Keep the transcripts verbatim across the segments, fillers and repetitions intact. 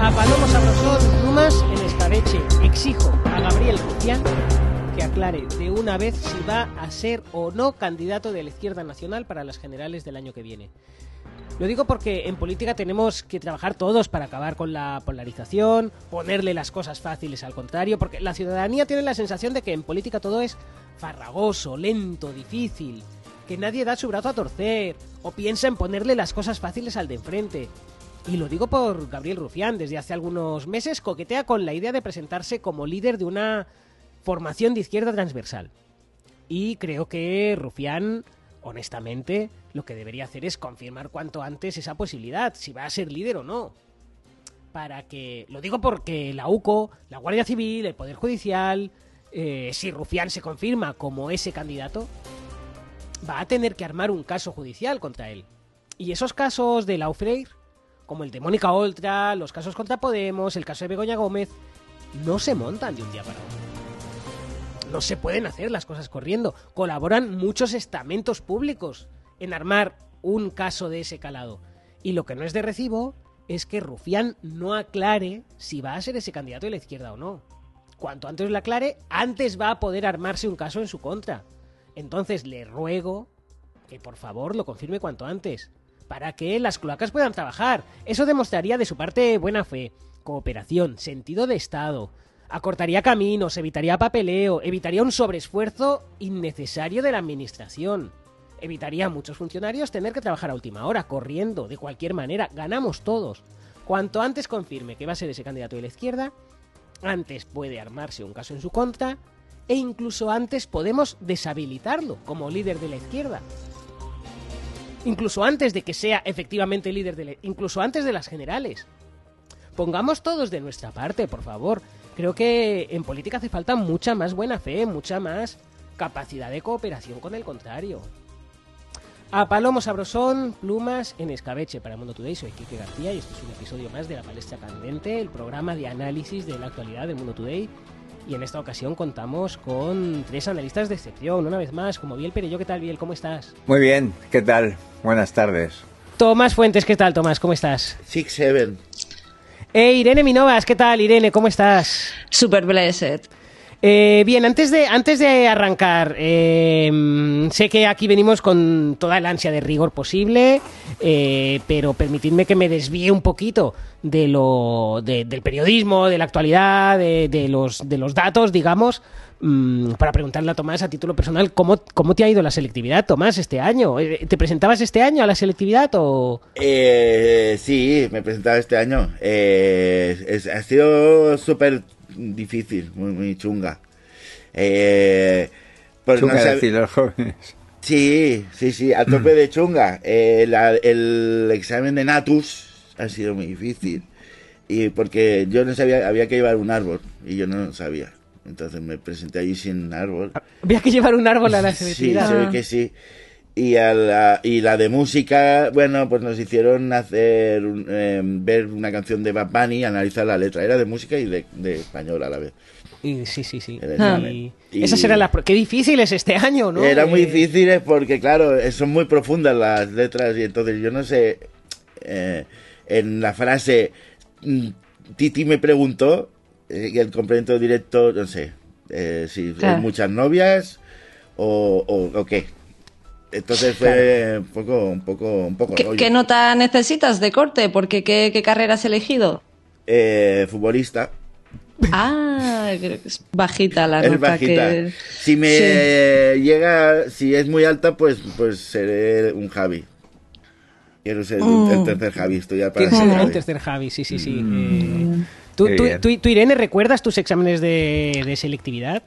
A Palomo Sabrosón, plumas en escabeche. Exijo a Gabriel Rufián que aclare de una vez si va a ser o no candidato de la Izquierda Nacional para las generales del año que viene. Lo digo porque en política tenemos que trabajar todos para acabar con la polarización, ponerle las cosas fáciles al contrario, porque la ciudadanía tiene la sensación de que en política todo es farragoso, lento, difícil, que nadie da su brazo a torcer o piensa en ponerle las cosas fáciles al de enfrente. Y lo digo por Gabriel Rufián, desde hace algunos meses coquetea con la idea de presentarse como líder de una formación de izquierda transversal. Y creo que Rufián, honestamente, lo que debería hacer es confirmar cuanto antes esa posibilidad, si va a ser líder o no. Para que, lo digo porque la U C O, la Guardia Civil, el Poder Judicial, eh, si Rufián se confirma como ese candidato, va a tener que armar un caso judicial contra él. Y esos casos de Laufreire, como el de Mónica Oltra, los casos contra Podemos, el caso de Begoña Gómez, no se montan de un día para otro. No se pueden hacer las cosas corriendo. Colaboran muchos estamentos públicos en armar un caso de ese calado. Y lo que no es de recibo es que Rufián no aclare si va a ser ese candidato de la izquierda o no. Cuanto antes lo aclare, antes va a poder armarse un caso en su contra. Entonces le ruego que por favor lo confirme cuanto antes, para que las cloacas puedan trabajar. Eso demostraría de su parte buena fe, cooperación, sentido de Estado. Acortaría caminos, evitaría papeleo, evitaría un sobreesfuerzo innecesario de la administración. Evitaría a muchos funcionarios tener que trabajar a última hora, corriendo, de cualquier manera. Ganamos todos. Cuanto antes confirme que va a ser ese candidato de la izquierda, antes puede armarse un caso en su contra, e incluso antes podemos deshabilitarlo como líder de la izquierda. Incluso antes de que sea efectivamente líder de la... incluso antes de las generales. Pongamos todos de nuestra parte, por favor. Creo que en política hace falta mucha más buena fe, mucha más capacidad de cooperación con el contrario. A Palomo Sabrosón, plumas en escabeche. Para Mundo Today soy Quique García y este es un episodio más de La Palestra Candente, el programa de análisis de la actualidad de Mundo Today. Y en esta ocasión contamos con tres analistas de excepción, una vez más, como Biel Perello. ¿Qué tal, Biel? ¿Cómo estás? Muy bien, ¿qué tal? Buenas tardes. Tomás Fuentes, ¿qué tal, Tomás? ¿Cómo estás? Six Seven. Eh, Irene Minovas, ¿qué tal, Irene? ¿Cómo estás? Super blessed. Eh, bien, antes de, antes de arrancar, eh, sé que aquí venimos con toda la ansia de rigor posible, eh, pero permitidme que me desvíe un poquito de lo, de, del periodismo, de la actualidad, de, de, los, de los datos, digamos, mmm, para preguntarle a Tomás a título personal, ¿cómo, ¿cómo te ha ido la selectividad, Tomás, este año? ¿Te presentabas este año a la selectividad o...? Eh, sí, me presentaba este año. Eh, es, ha sido súper difícil, muy, muy chunga. Eh, pues chunga no sab... decir los jóvenes. Sí, sí, sí, a tope de chunga. Eh, la, el examen de Natus ha sido muy difícil. Y porque yo no sabía, había que llevar un árbol y yo no lo sabía. Entonces me presenté allí sin árbol. Había que llevar un árbol a la selectividad. Sí, se ve que sí. Y, a la, y la de música, bueno, pues nos hicieron hacer un, eh, ver una canción de Bad Bunny y analizar la letra. Era de música y de, de español a la vez. Y, sí, sí, sí. Ah. Y, y esas eran las... Qué difícil es este año, ¿no? Eran muy eh... difíciles porque, claro, son muy profundas las letras y entonces yo no sé... Eh, en la frase Titi me preguntó, eh, el complemento directo, no sé, eh, si claro. hay muchas novias o, o, o qué. Entonces fue claro. un poco, un poco, un poco ¿Qué, rollo. ¿Qué nota necesitas de corte? Porque ¿qué, qué carrera has elegido? Eh, futbolista. Ah, es bajita la Es nota bajita. que... Si me sí. llega, si es muy alta, pues, pues seré un Javi. Quiero ser mm. el tercer Javi, estoy ya para ser Javi. El tercer Javi, sí, sí, sí. Mm. Eh, ¿tú, tú, tú, tú, Irene, recuerdas tus exámenes de, de selectividad?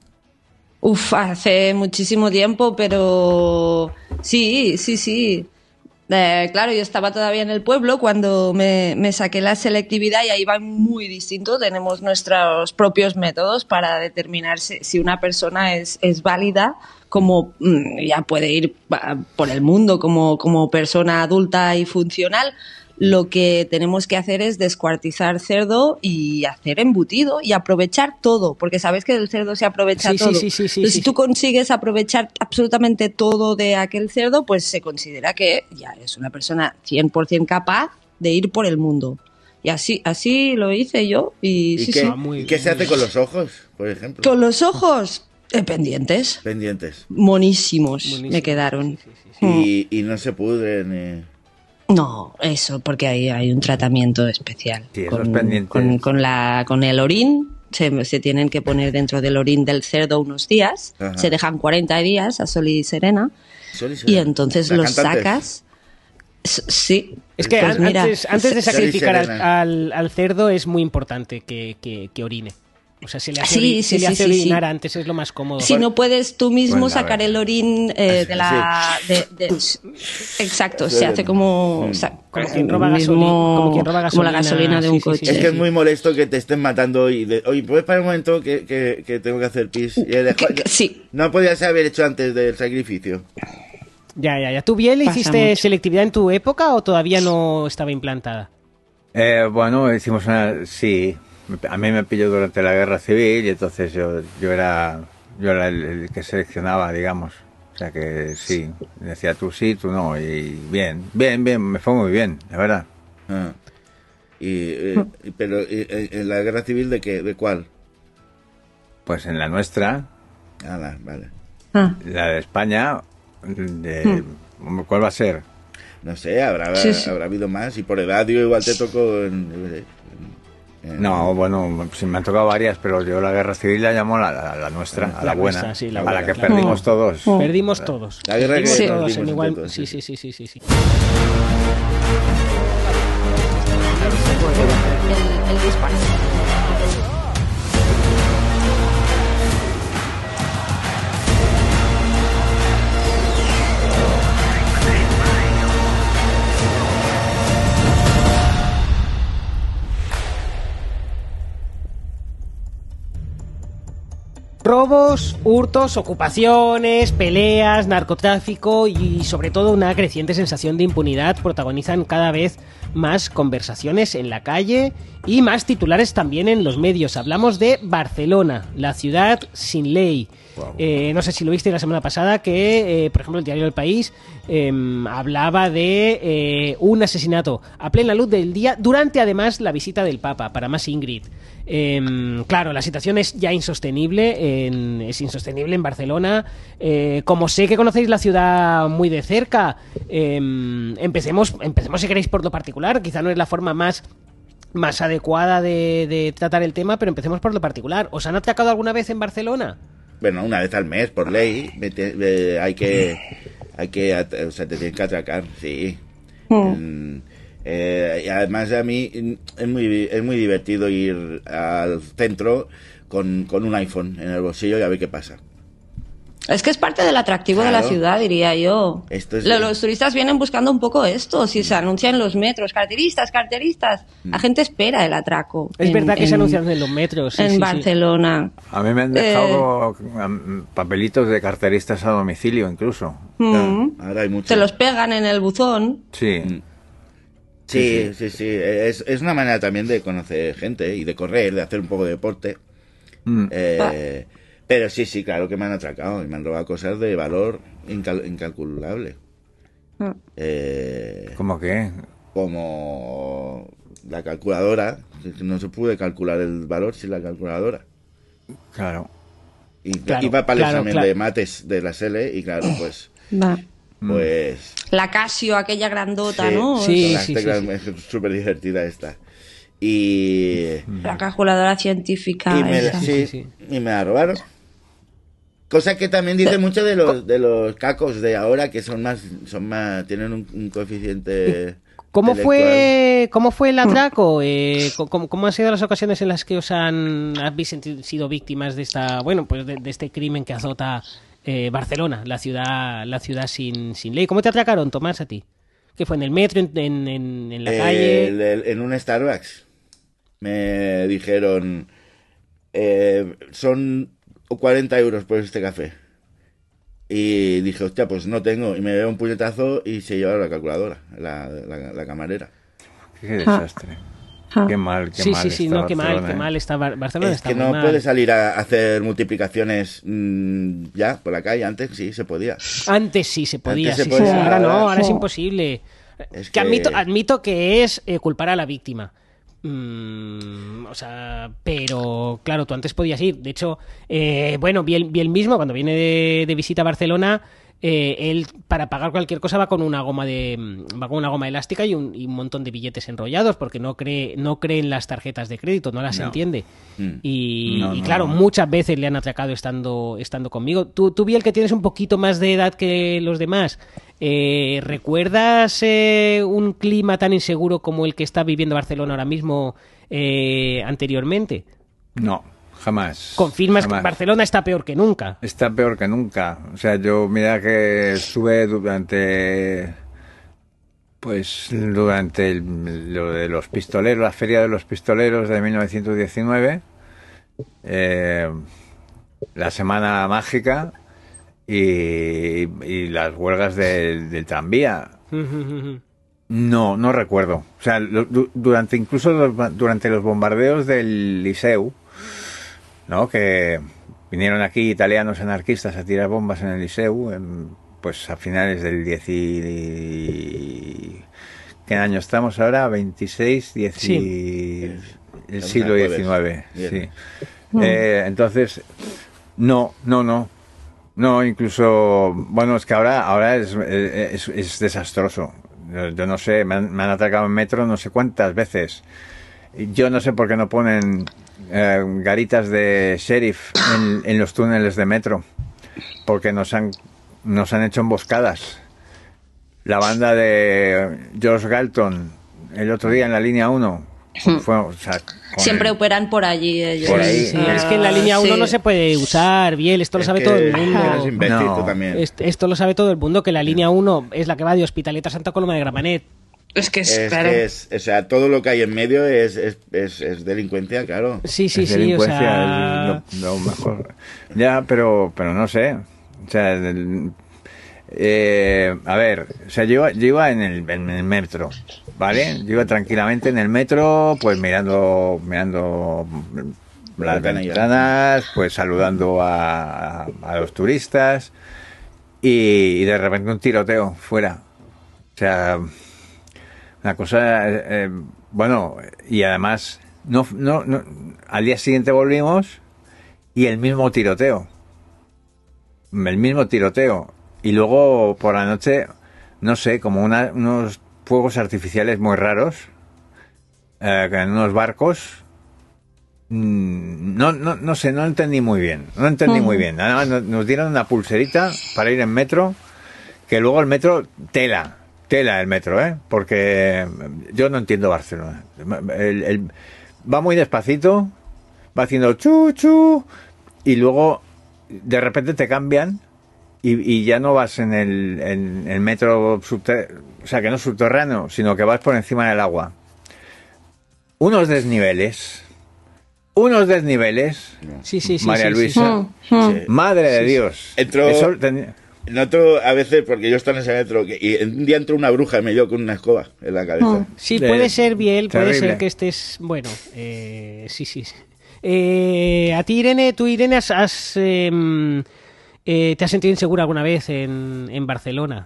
Uf, hace muchísimo tiempo, pero sí, sí, sí. Eh, claro, yo estaba todavía en el pueblo cuando me, me saqué la selectividad y ahí va muy distinto. Tenemos nuestros propios métodos para determinar si, si una persona es, es válida, como ya puede ir por el mundo como, como persona adulta y funcional. Lo que tenemos que hacer es descuartizar cerdo y hacer embutido y aprovechar todo, porque sabes que del cerdo se aprovecha sí, todo. Sí, sí, sí, sí, Entonces, sí, si tú sí. consigues aprovechar absolutamente todo de aquel cerdo, pues se considera que ya es una persona cien por ciento capaz de ir por el mundo. Y así, así lo hice yo. ¿Y, ¿Y sí, qué, sí. muy- ¿y qué se hace con los ojos, por ejemplo? Con los ojos eh, pendientes. Pendientes. Monísimos Buenísimo. me quedaron. Sí, sí, sí. Y, y no se pudren. eh. No, eso, porque ahí hay un tratamiento especial. Sí, esos con, pendientes. con, con la, con el orín, se, se tienen que poner dentro del orín del cerdo unos días, Ajá. se dejan cuarenta días a sol y serena, Sol y y serena. entonces Las los cantantes. sacas. S- Sí. Es que Pues an- mira, antes, antes de se- sacrificar al, serena. al- al cerdo es muy importante que, que- que orine. O sea, se le hace, Sí, ori- sí, se le sí, hace sí, orinar sí. antes, es lo más cómodo. Si no puedes tú mismo Pues la sacar verdad. el orín eh, de la... de- de- exacto, se hace como... o sea, Como como quien roba un gasolina- mismo- como quien roba como la gasolina, gasolina de un sí, sí, coche. sí, Es que es muy molesto que te estén matando y de, oye, ¿puedes parar un momento que, que, que tengo que hacer pis? Y he dejado- Que- que- sí. No podías haber hecho antes del sacrificio. Ya, ya, ya. ¿Tú, Biel, Pasa hiciste mucho. selectividad en tu época o todavía no estaba implantada? Eh, bueno, hicimos una... Sí, a mí me pilló durante la guerra civil y entonces yo, yo era yo era el, el que seleccionaba, digamos. O sea que sí, decía tú sí, tú no. Y bien, bien, bien, me fue muy bien, la verdad. Ah. Y, eh, y- pero y- eh, ¿en la guerra civil de qué? ¿De cuál? Pues en la nuestra, Ah, la- vale. Ah, la de España, de, ¿cuál va a ser? No sé, habrá, Sí, sí. habrá habido más. Y por edad yo igual te tocó en... yo qué sé, en- en- No, bueno, sí me han tocado varias, pero yo la guerra civil la llamo la, la, la nuestra, a la, La buena, nuestra, sí, la a buena, la que claro. perdimos todos. Oh. Perdimos todos. La guerra Perdimos que todos perdimos en igual... entre todos, sí, sí. sí, sí, sí, sí, sí. el, el disparo. Robos, hurtos, ocupaciones, peleas, narcotráfico y sobre todo una creciente sensación de impunidad protagonizan cada vez más conversaciones en la calle y más titulares también en los medios. Hablamos de Barcelona, la ciudad sin ley. Wow. Eh, no sé si lo viste la semana pasada que, eh, por ejemplo, el diario El País eh, hablaba de eh, un asesinato a plena luz del día durante además la visita del Papa, para más Ingrid. Eh, claro, la situación es ya insostenible, en, es insostenible en Barcelona. Eh, como sé que conocéis la ciudad muy de cerca, eh, empecemos, empecemos si queréis por lo particular. Quizá no es la forma más más adecuada de, de tratar el tema, pero empecemos por lo particular. ¿Os han atracado alguna vez en Barcelona? Bueno, una vez al mes, por ley, me te- me- hay que, hay que, at- o sea, te tienen que atracar, sí. Mm, eh, y además a mí mm, es muy, es muy divertido ir al centro con, con un iPhone en el bolsillo y a ver qué pasa. Es que es parte del atractivo de la Claro. ciudad, diría yo. Esto es- Lo- Los turistas vienen buscando un poco esto. Si se anuncian en los metros, carteristas, carteristas, la gente espera el atraco. Es en- verdad que se en- anuncian en los metros. sí, en sí, sí. Barcelona. A mí me han dejado am, papelitos de carteristas a domicilio incluso. Mm. Ah, ahora hay mucho. Se los pegan en el buzón. Sí. Sí, sí, sí. Es, es una manera también de conocer gente y de correr, de hacer un poco de deporte. Mm. Eh, pero sí, sí, claro que me han atracado y me han robado cosas de valor incal- incalculable. Ah. Eh, ¿Cómo que? como la calculadora, que no se puede calcular el valor sin la calculadora. Claro. Y Claro, iba para el claro, examen claro. de mates de la S L y claro, pues, Va. pues La Casio, aquella grandota, Sí. ¿no? Sí, la sí, tecla sí, es súper divertida esta. Y, La calculadora científica. y, me, esa. sí, Sí, sí. y me la robaron. Cosa que también dice mucho de los de los cacos de ahora, que son más, son más, tienen un, un coeficiente. ¿Cómo intelectual. fue, ¿Cómo fue el atraco? Eh, co- ¿cómo, cómo han sido las ocasiones en las que os han habéis senti- sido víctimas de esta, bueno, pues de, de este crimen que azota eh, Barcelona, la ciudad, la ciudad sin, sin ley? ¿Cómo te atracaron, Tomás, a ti? ¿Qué fue en el metro, en, en, en- en la Eh, calle? el- el- en un Starbucks me dijeron eh, son cuarenta euros por este café. Y dije, hostia, pues no tengo. Y me dio un puñetazo y se llevaron la calculadora, la, la, la camarera. Qué desastre. Ah. Qué mal, qué Sí, mal sí, sí, está no, qué mal, Barcelona, qué ¿eh? mal está Bar- Barcelona. Es está que muy no mal. puedes salir a hacer multiplicaciones mm, ya por la calle. Antes sí se podía. Antes sí se podía, Antes se sí, podía, sí, ahora no, ahora- ahora es Sí. imposible. Es que que- admito, admito que es eh, culpar a la víctima. Mm, o sea, pero claro, tú antes podías ir. De hecho, eh, bueno, vi el, vi el mismo cuando viene de, de visita a Barcelona. Eh, él para pagar cualquier cosa va con una goma de va con una goma elástica y un, y un montón de billetes enrollados porque no cree no cree en las tarjetas de crédito, no las No. entiende. Mm. Y, No, y no, claro, no. muchas veces le han atracado estando estando conmigo. Tú, tú vi el que tienes un poquito más de edad que los demás. Eh, ¿Recuerdas eh, un clima tan inseguro como el que está viviendo Barcelona ahora mismo eh, anteriormente? No, jamás. ¿Confirmas jamás. que Barcelona está peor que nunca? Está peor que nunca. O sea, yo mira que estuve durante, pues durante el- lo de los pistoleros, la feria de los pistoleros de mil novecientos diecinueve, eh, la semana mágica y, y las huelgas del, del tranvía. No, no recuerdo. O sea, lo- du- durante incluso los- durante los bombardeos del Liceu, ¿no? Que vinieron aquí italianos anarquistas a tirar bombas en el Liceu, en- pues a finales del diez y... ¿Qué año estamos ahora? veintiséis, diez y... Sí. el Estamos siglo a jueves. diecinueve, Bien. sí. Eh, entonces, no, no, no. No, incluso, bueno, es que ahora, ahora es, es, es desastroso. Yo, yo no sé, me han, me han atracado en metro no sé cuántas veces. Yo no sé por qué no ponen eh, garitas de sheriff en, en los túneles de metro, porque nos han, nos han hecho emboscadas. La banda de George Galton, el otro día en la línea uno, fue, o sea, con Siempre el- operan por allí ellos. Por ahí. Sí, es que en la línea uno sí. no se puede usar, bien, esto lo Es sabe que todo el eres mundo. imbécil No. tú también. Est- Esto lo sabe todo el mundo, que la línea uno es la que va de Hospitalet a Santa Coloma de Gramenet. Es que es, Es claro. que es, o sea, todo lo que hay en medio es, es, es, es delincuencia, claro. Sí, sí, es sí, o delincuencia, sea... es lo, lo mejor. Ya, pero, pero no sé. O sea, el- eh, a ver, o sea, yo, iba- yo iba en el, en el metro, ¿vale? Yo iba tranquilamente en el metro, pues mirando, mirando las ventanilla. ventanas, pues saludando a, a los turistas y, y de repente un tiroteo fuera. O sea, una cosa, eh, eh, bueno, y además, no, no, no, al día siguiente volvimos y el mismo tiroteo. El mismo tiroteo. Y luego por la noche, no sé, como una- unos fuegos artificiales muy raros, eh, en unos barcos. Mm, No, no, no sé, no entendí muy bien. No entendí muy bien. Además, nos, nos dieron una pulserita para ir en metro, que luego el metro, tela. Tela el metro, ¿eh? Porque yo no entiendo Barcelona. El- el- va muy despacito, va haciendo chu, chu, y luego de repente te cambian y, y ya no vas en el, en el metro subterráneo, o sea, que no es subterráneo, sino que vas por encima del agua. Unos desniveles, unos desniveles, Sí, sí, sí. María sí, sí. Luisa, Sí. madre de Dios. Entró- Eso ten- Noto a veces, porque yo estaba en ese metro, que, y un día entró una bruja y me dio con una escoba en la cabeza. Sí, De- puede ser bien, puede terrible. ser que estés... Bueno, eh, sí, sí. sí. Eh, a ti, Irene, tú, Irene, has, has, em, eh, ¿te has sentido insegura alguna vez en, en Barcelona?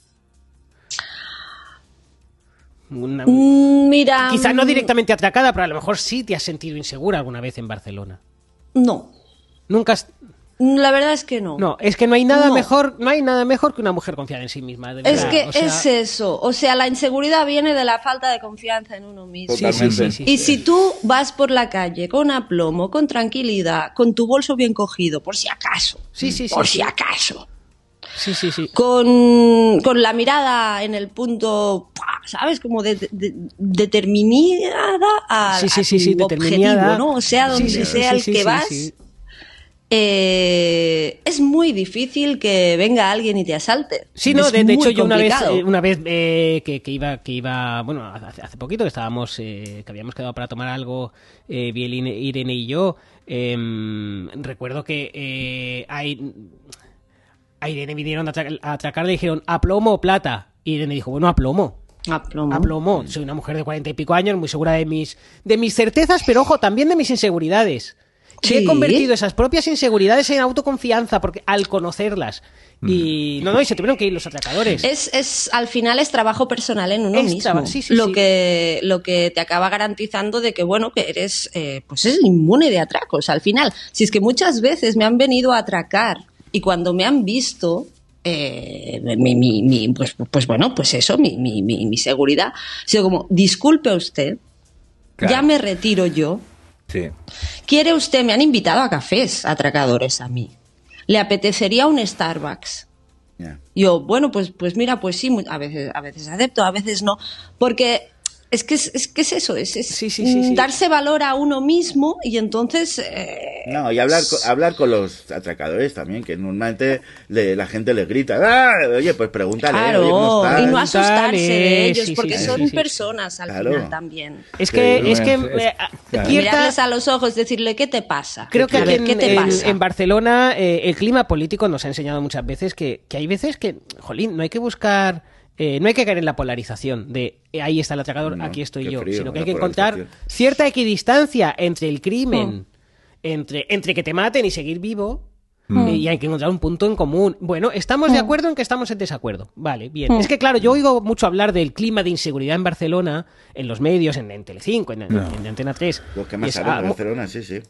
Una- Mm, Mira. Quizá no mm, directamente atracada, pero a lo mejor sí te has sentido insegura alguna vez en Barcelona. No. Nunca has... La verdad es que no. No, es que no hay nada No. mejor, no hay nada mejor que una mujer confiada en sí misma, de Es verdad. que O sea, es eso. O sea, la inseguridad viene de la falta de confianza en uno mismo. sí, sí, sí, sí, Y sí. si tú vas por la calle con aplomo, con tranquilidad, con tu bolso bien cogido, por si acaso, Sí, sí, sí, por sí. si acaso, Sí, sí, sí. con, con la mirada en el punto, ¡pua! ¿sabes? Como de, de- de- determinada a, Sí, sí, a sí, sí, tu determinada. objetivo, ¿no? O sea, donde Sí, sí, sí, sea sí, el sí, que sí, vas, sí. eh, es muy difícil que venga alguien y te asalte. Sí, no, Es de, de hecho muy yo una vez, complicado. eh, una vez eh, que, que iba, que iba, bueno, hace, hace poquito que estábamos, eh, que habíamos quedado para tomar algo, eh, Biel, Irene y yo, eh, recuerdo que eh, hay, a Irene vinieron a, atracar, a atracar, le dijeron, ¿a plomo o plata? Y Irene dijo, bueno, a plomo. A plomo. A plomo. Soy una mujer de cuarenta y pico años, muy segura de mis, de mis certezas, pero ojo, también de mis inseguridades. que he Sí. convertido esas propias inseguridades en autoconfianza porque al conocerlas. Y no, no, y se tuvieron que ir los atracadores. Es, es, al final es trabajo personal en uno Es mismo. traba- sí, sí, lo, sí. Que, lo que te acaba garantizando de que, bueno, que eres, eh, pues es inmune de atracos. Al final, si es que muchas veces me han venido a atracar y cuando me han visto, eh, mi, mi, mi, pues, pues bueno, pues eso, mi, mi, mi, mi seguridad, ha sido como, disculpe usted, Claro. ya me retiro yo. Sí. ¿Quiere usted? Me han invitado a cafés atracadores a mí. ¿Le apetecería un Starbucks? Ya. Yo, bueno, pues, pues mira, pues sí, mu- a veces, a veces acepto, a veces no, porque es que es, es que es eso, es, es Sí, sí, sí, sí. darse valor a uno mismo y entonces eh, No, y hablar, co- hablar con los atracadores también, que normalmente le- la gente les grita, ¡ah! Oye, pues pregúntale, oye, ¿cómo claro, estás? y no asustarse de ellos, Sí, sí, porque sí, son sí, sí. personas al Claro. final también. Es que, Sí, es que bueno, es- eh, claro. cierta- Mirarles a los ojos, decirle, ¿qué te pasa? Creo que A aquí ver, en, ¿qué te en- pasa? en Barcelona eh, el clima político nos ha enseñado muchas veces que, que hay veces que, jolín, no hay que buscar, eh, no hay que caer en la polarización de eh, ahí está el atracador, No, aquí estoy qué yo, frío, sino que la hay que encontrar polarización. cierta equidistancia entre el crimen, Mm. entre, entre que te maten y seguir vivo. Mm. eh, Y hay que encontrar un punto en común. Bueno, estamos de Mm. acuerdo en que estamos en desacuerdo. Vale, bien. Mm. Es que, claro, yo oigo mucho hablar del clima de inseguridad en Barcelona, en los medios, en, en Telecinco, en, en- No. en Antena tres. Los que Y más es, saben ah, de mu- Barcelona, sí, sí.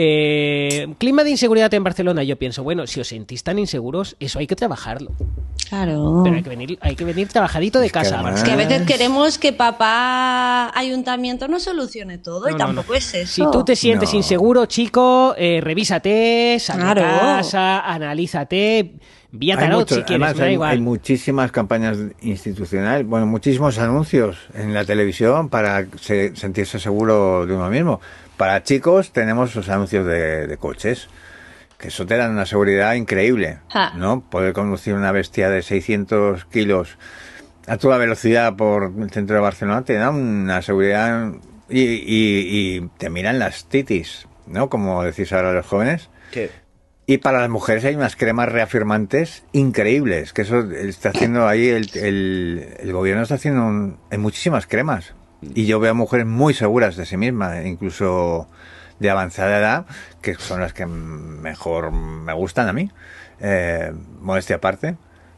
eh, clima de inseguridad en Barcelona. Yo pienso, bueno, si os sentís tan inseguros, eso hay que trabajarlo. Claro. Pero hay que venir, hay que venir trabajadito de Es que casa. además- Barcelona. Que a veces queremos que papá ayuntamiento no solucione todo y No, no, tampoco no. es eso. Si tú te sientes No. inseguro, chico, eh, revísate, sal de Claro. casa, analízate, vía Hay, tarot muchos- si quieres, además, me da hay, igual. hay muchísimas campañas institucionales, bueno, muchísimos anuncios en la televisión para se- sentirse seguro de uno mismo. Para chicos tenemos los anuncios de, de coches, que eso te dan una seguridad increíble, Ja. ¿no? Poder conducir una bestia de seiscientos kilos a toda velocidad por el centro de Barcelona te da una seguridad y, y- y te miran las titis, ¿no? Como decís ahora los jóvenes. ¿Qué? Y para las mujeres hay unas cremas reafirmantes increíbles, que eso está haciendo ahí, el, el, el gobierno está haciendo un- en muchísimas cremas. Y yo veo mujeres muy seguras de sí mismas, incluso de avanzada edad, que son las que mejor me gustan a mí. Eh, modestia aparte.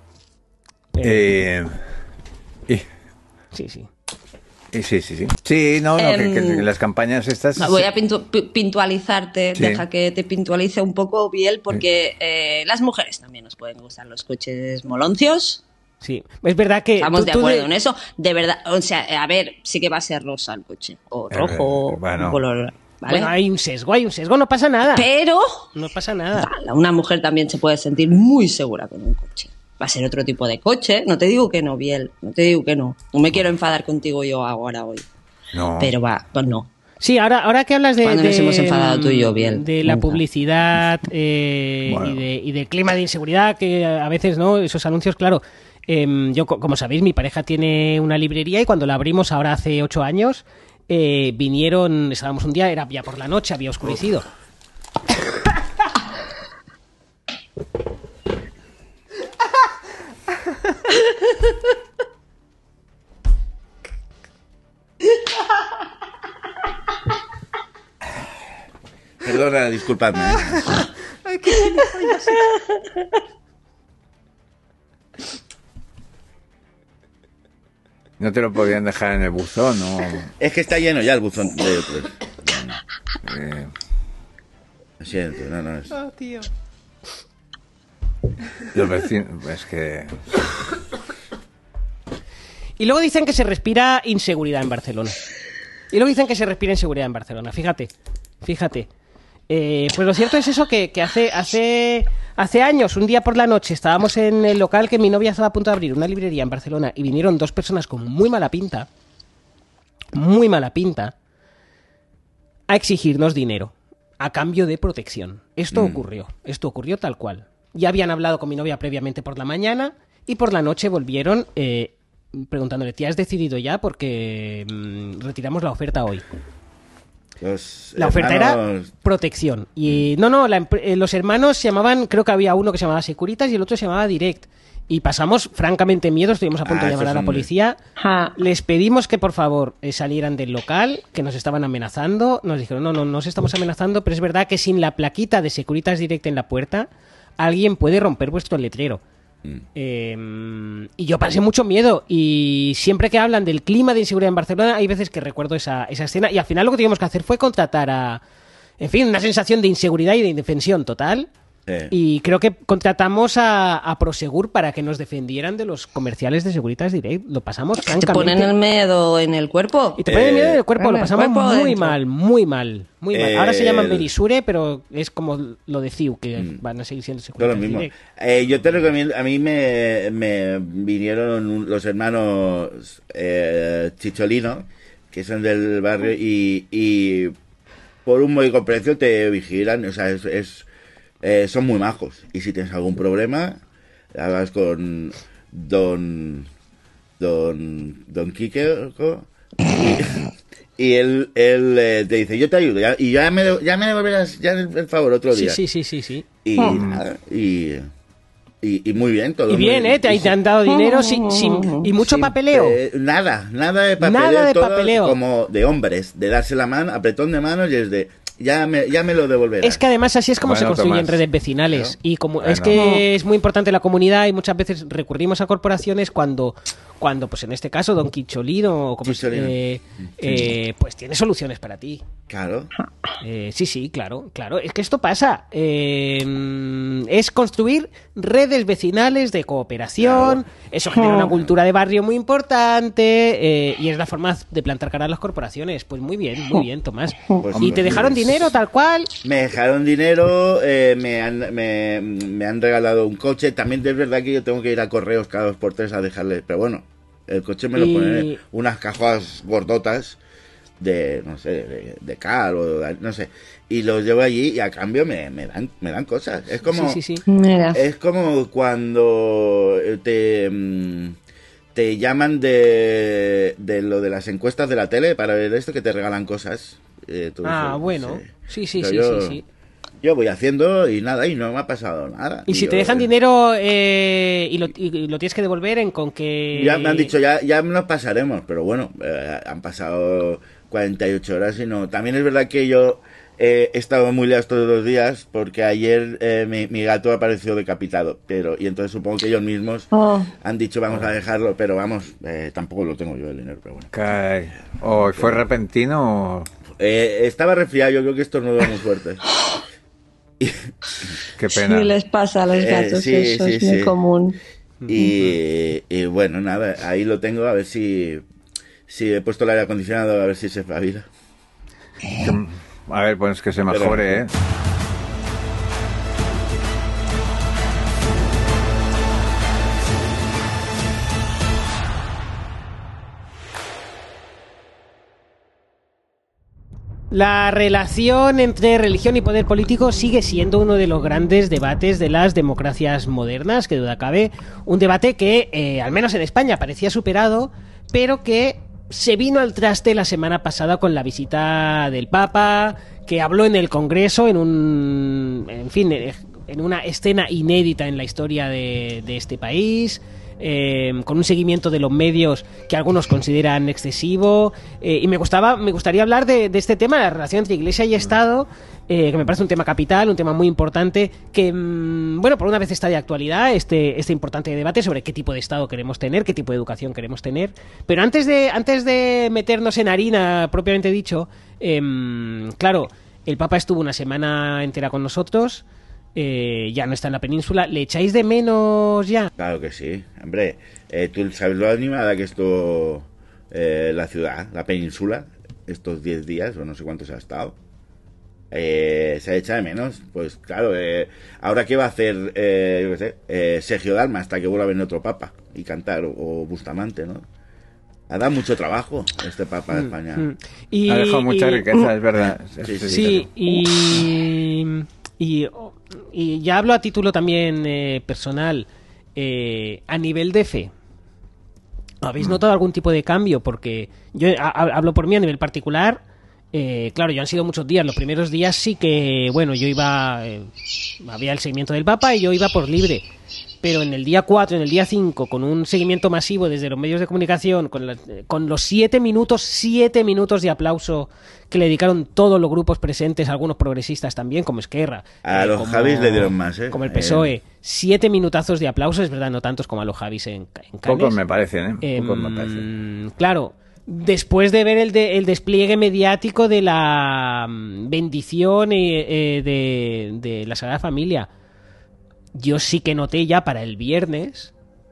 Eh, y, Sí, sí. y sí, sí, sí. Sí, no, no, que, que Em, las campañas estas... No, voy a pintu- pi- pintualizarte, Sí. deja que te pintualice un poco, Biel, porque eh, las mujeres también nos pueden gustar los coches moloncios. Sí, es verdad que... Estamos tú- de tú acuerdo en eso. De verdad, o sea, a ver, sí que va a ser rosa el coche, o Eh, rojo, bueno. un color, ¿vale? Bueno, hay un sesgo, hay un sesgo, no pasa nada. Pero No pasa nada. una mujer también se puede sentir muy segura con un coche. Va a ser otro tipo de coche. No te digo que no, Biel, no te digo que no. No me quiero enfadar contigo yo ahora hoy. No. Pero va, pues no. Sí, ahora, ahora que hablas de, ¿Cuándo nos de- hemos enfadado tú y yo, Biel? de la Nunca. publicidad eh, Bueno. y, de, y del clima de inseguridad, que a veces, ¿no? Esos anuncios, claro. em, yo, co- como sabéis, mi pareja tiene una librería y cuando la abrimos ahora hace ocho años, eh, vinieron, estábamos un día, era ya por la noche, había oscurecido. Perdona, disculpadme. ¿eh? No te lo podían dejar en el buzón, ¿no? Es que está lleno ya el buzón de otros. Eh, Lo siento, no, no. Es... Oh, tío. los vecinos, es que... Y luego dicen que se respira inseguridad en Barcelona. Y luego dicen que se respira inseguridad en Barcelona. Fíjate, fíjate. Eh, pues lo cierto es eso que, que hace, hace, hace años, un día por la noche, estábamos en el local que mi novia estaba a punto de abrir, una librería en Barcelona, y vinieron dos personas con muy mala pinta, muy mala pinta, a exigirnos dinero, a cambio de protección. Esto Mm. ocurrió, esto ocurrió tal cual. Ya habían hablado con mi novia previamente por la mañana, y por la noche volvieron eh, preguntándole, ¿te has decidido ya? Porque mm, retiramos la oferta hoy. Los La oferta era hermanos- protección. Y no, no, la empre- eh, los hermanos se llamaban, creo que había uno que se llamaba Securitas y el otro se llamaba Direct. y pasamos francamente miedo, estuvimos a punto Ah, de llamar esos a la son- policía. Ja. Les pedimos que por favor eh, salieran del local, que nos estaban amenazando. Nos dijeron, no, no, no os estamos amenazando, pero es verdad que sin la plaquita de Securitas Direct en la puerta, alguien puede romper vuestro letrero. Eh, y yo pasé mucho miedo, y siempre que hablan del clima de inseguridad en Barcelona hay veces que recuerdo esa, esa escena, y al final lo que tuvimos que hacer fue contratar a, en fin, una sensación de inseguridad y de indefensión total. Eh. Y creo que contratamos a, a Prosegur para que nos defendieran de los comerciales de Securitas Direct. Lo pasamos Te francamente. ponen el miedo en el cuerpo. Y te ponen Eh, miedo en el cuerpo, en lo el pasamos cuerpo muy dentro. mal, muy mal, muy mal. Eh, Ahora se llaman el- Berisure, pero es como lo de C I U, que van a seguir siendo Todo Securitas lo mismo. Direct. Eh, yo te recomiendo, a mí me, me vinieron un- los hermanos eh, Chicholino, que son del barrio, y, y por un módico precio te vigilan, o sea, es, es, eh, son muy majos. Y si tienes algún problema, hablas con don don don Quique y, y él, él eh, te dice, yo te ayudo, ya- y ya me, ya me devolverás ya el, el favor otro Sí, día. sí, sí, sí, sí. Y, nada, y, y, y muy bien todo. Y bien, muy- ¿eh? Te, y te han dado dinero sin, sin- y mucho sin papeleo. pe- nada, nada de papeleo. Nada de todo papeleo. Como de hombres, de darse la mano, apretón de manos y es de, ya me, ya me lo devolverás. Es que además así es como Bueno, se construyen Tomás. redes vecinales. Claro. Y como Bueno. es que es muy importante la comunidad, y muchas veces recurrimos a corporaciones cuando, cuando pues en este caso, Don Quicholino, o como es, Chicholino. eh, eh, pues tiene soluciones para ti. Claro. Eh, sí, sí, claro, claro. Es que esto pasa. Eh, es construir redes vecinales de cooperación. Claro. Eso genera una cultura de barrio muy importante. eh, y es la forma de plantar cara a las corporaciones. Pues muy bien, muy bien, Tomás. Pues, ¿Y te dejaron pues, dinero tal cual? Me dejaron dinero, eh, me, han, me, me han regalado un coche. También es verdad que yo tengo que ir a correos cada dos por tres a dejarle. Pero bueno, el coche me lo Y- ponen unas cajas gordotas de, no sé, de, de cal o de- no sé. Y los llevo allí y a cambio me, me dan me dan cosas. Es como, Sí, sí, sí. Mira. es como cuando te, mm, te llaman de, de lo de las encuestas de la tele para ver esto, que te regalan cosas. Eh, tú Ah, dices, bueno. Sí, sí, Pero sí, yo- sí, sí. Yo voy haciendo y nada, y no me ha pasado nada. Y si yo- te dejan dinero eh, y, lo, y lo tienes que devolver en con que... Ya me han dicho, ya, ya nos pasaremos, pero bueno, eh, han pasado cuarenta y ocho horas y no. También es verdad que yo eh, he estado muy liado todos los días porque ayer eh, mi, mi gato apareció decapitado, pero y entonces supongo que ellos mismos Oh. han dicho vamos a dejarlo, pero vamos, eh, tampoco lo tengo yo el dinero, pero bueno. Caray. ¿O fue repentino o Eh, estaba resfriado, yo creo que estornudó muy fuerte. qué pena? Sí, les pasa a los Eh, gatos, sí, eso sí, es muy sí. común. Y, y bueno, nada, ahí lo tengo, a ver si, si he puesto el aire acondicionado, a ver si se espabila. A ver, pues que se mejore, ¿eh? La relación entre religión y poder político sigue siendo uno de los grandes debates de las democracias modernas, que duda cabe. Un debate que, eh, al menos en España, parecía superado, pero que se vino al traste la semana pasada con la visita del Papa, que habló en el Congreso en un, en fin, en una escena inédita en la historia de, de este país. Eh, con un seguimiento de los medios que algunos consideran excesivo, eh, y me gustaba me gustaría hablar de, de este tema, la relación entre Iglesia y Estado, eh, que me parece un tema capital, un tema muy importante, que mmm, bueno, por una vez está de actualidad este, este importante debate sobre qué tipo de Estado queremos tener, qué tipo de educación queremos tener. Pero antes de, antes de meternos en harina propiamente dicho, eh, claro, el Papa estuvo una semana entera con nosotros. Eh, ya no está en la península. ¿Le echáis de menos ya? Claro que sí, hombre, eh, tú sabes lo animada que estuvo eh, la ciudad, la península, estos diez días, o no sé cuántos ha estado. Eh, se echa de menos, pues claro, eh, ahora qué va a hacer, eh, yo qué sé, eh, Sergio Dalma hasta que vuelva a venir otro papa y cantar, o, o Bustamante, ¿no? Ha dado mucho trabajo este papa de España. Mm. Y, Ha dejado mucha y- riqueza, es verdad. Sí, sí, Sí, y, y, y ya hablo a título también eh, personal. Eh, a nivel de fe, ¿habéis notado algún tipo de cambio? Porque yo ha- ha- hablo por mí a nivel particular. Eh, claro, ya han sido muchos días. Los primeros días sí que, bueno, yo iba, eh, había el seguimiento del Papa y yo iba por libre. pero en el día cuatro, en el día cinco, con un seguimiento masivo desde los medios de comunicación, con, la, con los siete minutos, siete minutos de aplauso que le dedicaron todos los grupos presentes, algunos progresistas también, como Esquerra. A eh, los como, Javis le dieron más, ¿eh? Como el P S O E. Eh. Siete minutazos de aplauso, es verdad, no tantos como a los Javis en, en Cannes. Pocos me parecen, ¿eh? Pocos eh me parecen. Claro, después de ver el, de, el despliegue mediático de la bendición eh, eh, de, de la Sagrada Familia, yo sí que noté ya para el viernes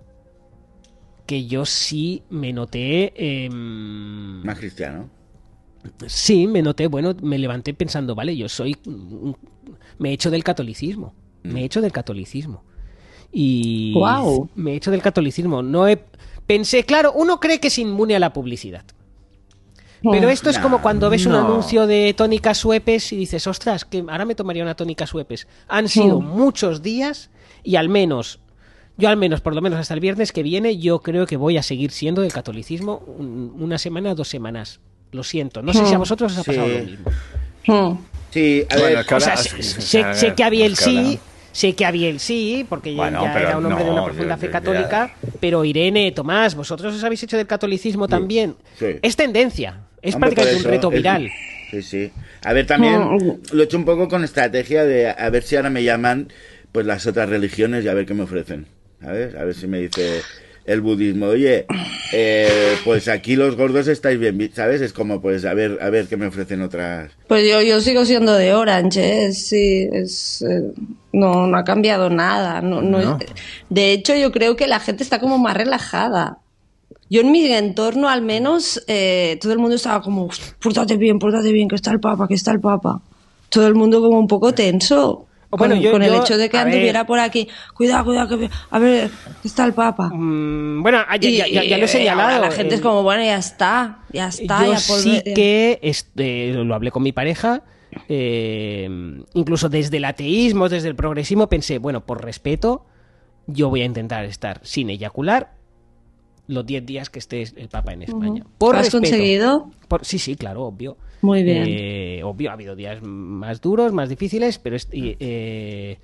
que yo sí me noté... Eh, más cristiano. Sí, me noté, bueno, me levanté pensando, vale, yo soy... Me he hecho del catolicismo. Mm. Me he hecho del catolicismo. Y... ¡Wow! Me he hecho del catolicismo. No he... Pensé, claro, uno cree que es inmune a la publicidad. Pero esto es como cuando ves un no. anuncio de tónica Suepes y dices, ostras, que ahora me tomaría una tónica Suepes. Han sido mm. muchos días y al menos, yo al menos, por lo menos hasta el viernes que viene, yo creo que voy a seguir siendo del catolicismo una semana, dos semanas. Lo siento. No sé mm. si a vosotros os ha pasado sí. lo mismo. Mm. Sí, a ver. Bueno, o sea, sé, sé, sé que había el sí... Sé que había el sí, porque bueno, ya era un hombre no, de una profunda fe católica, ya. Pero Irene, Tomás, ¿vosotros os habéis hecho del catolicismo sí, también? Sí. Es tendencia, es Hombre, prácticamente un reto es, viral. Sí, sí. A ver, también lo he hecho un poco con estrategia de a ver si ahora me llaman pues las otras religiones y a ver qué me ofrecen. ¿Sabes? A ver si me dice el budismo, oye, eh, pues aquí los gordos estáis bien, ¿sabes? Es como, pues, a ver, a ver qué me ofrecen otras. Pues yo, yo sigo siendo de Orange, ¿eh? Sí, es, eh, no, no ha cambiado nada. No, no, no. Es, de hecho, yo creo que la gente está como más relajada. Yo en mi entorno, al menos, eh, todo el mundo estaba como, pórtate bien, pórtate bien, que está el Papa, que está el Papa. Todo el mundo como un poco tenso. Bueno, con, yo, con el yo, hecho de que anduviera ver, por aquí, cuidado, cuidado, que a ver, está el Papa. Mmm, bueno, ya, ya, ya, ya lo he señalado. La gente eh, es como, bueno, ya está, ya está. Yo ya sí que este, lo hablé con mi pareja, eh, incluso desde el ateísmo, desde el progresismo, pensé, bueno, por respeto, yo voy a intentar estar sin eyacular los diez días que esté el Papa en España. Uh-huh. Por ¿Lo has respeto, conseguido? Por, sí, sí, claro, obvio. Muy bien. Eh, obvio, ha habido días más duros, más difíciles, pero es, y, eh,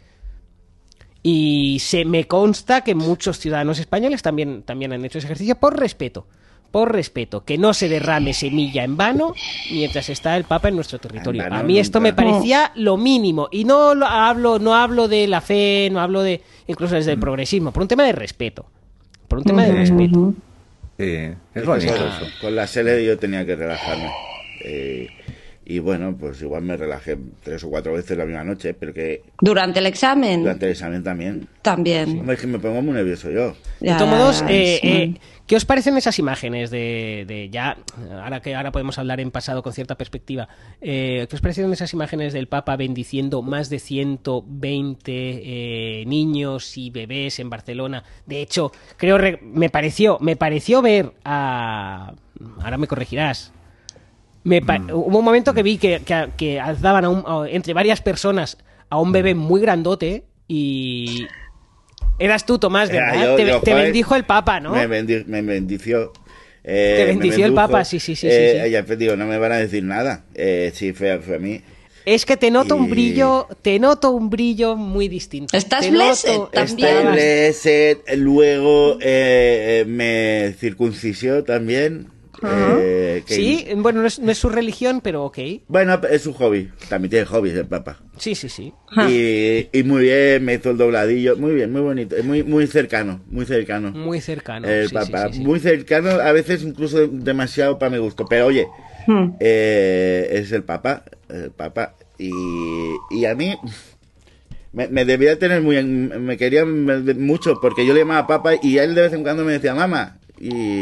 y se me consta que muchos ciudadanos españoles también, también han hecho ese ejercicio por respeto. Por respeto, que no se derrame semilla en vano mientras está el Papa en nuestro territorio. A mí esto me parecía lo mínimo. Y no lo hablo, no hablo de la fe, no hablo de incluso desde el progresismo, por un tema de respeto. Por un tema de respeto. Sí, es bonito eso. Con la S L yo tenía que relajarme. Eh, y bueno, pues igual me relajé tres o cuatro veces la misma noche, pero que... ¿Durante el examen? Durante el examen también. También. Sí. Es que me pongo muy nervioso yo. De todos modos, eh, eh, ¿qué os parecen esas imágenes de, de ya, ahora que ahora podemos hablar en pasado con cierta perspectiva, eh, ¿qué os parecieron esas imágenes del Papa bendiciendo más de ciento veinte eh, niños y bebés en Barcelona? De hecho, creo, me pareció, me pareció ver a... Ahora me corregirás. Me pa- mm. Hubo un momento que vi que, que, que alzaban a un, a, entre varias personas a un bebé muy grandote y... Eras tú, Tomás, ¿verdad? Yo, te, yo, te bendijo el Papa, ¿no? Me, bendi- me bendició. Eh, te bendició el Papa, sí, sí, sí. Eh, sí, sí. Ya, digo, no me van a decir nada. Eh, sí, fue, fue a mí. Es que te noto y... un brillo, te noto un brillo muy distinto. ¿Estás blessed también? Estás blessed, luego eh, me circuncisó también. Uh-huh. Eh, que... Sí, bueno, no es, no es su religión, pero ok. Bueno, es su hobby. También tiene hobbies el Papa. Sí, sí, sí. Y, y muy bien, me hizo el dobladillo. Muy bien, muy bonito. Muy, muy cercano, muy cercano. Muy cercano. El sí, Papa, sí, sí, sí. Muy cercano, a veces incluso demasiado para mi gusto. Pero oye, hmm. eh, es el Papa. El Papa. Y, y a mí... Me, me debía tener muy... Me quería mucho porque yo le llamaba Papa y él de vez en cuando me decía mamá. Y...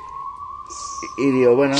Y digo, bueno...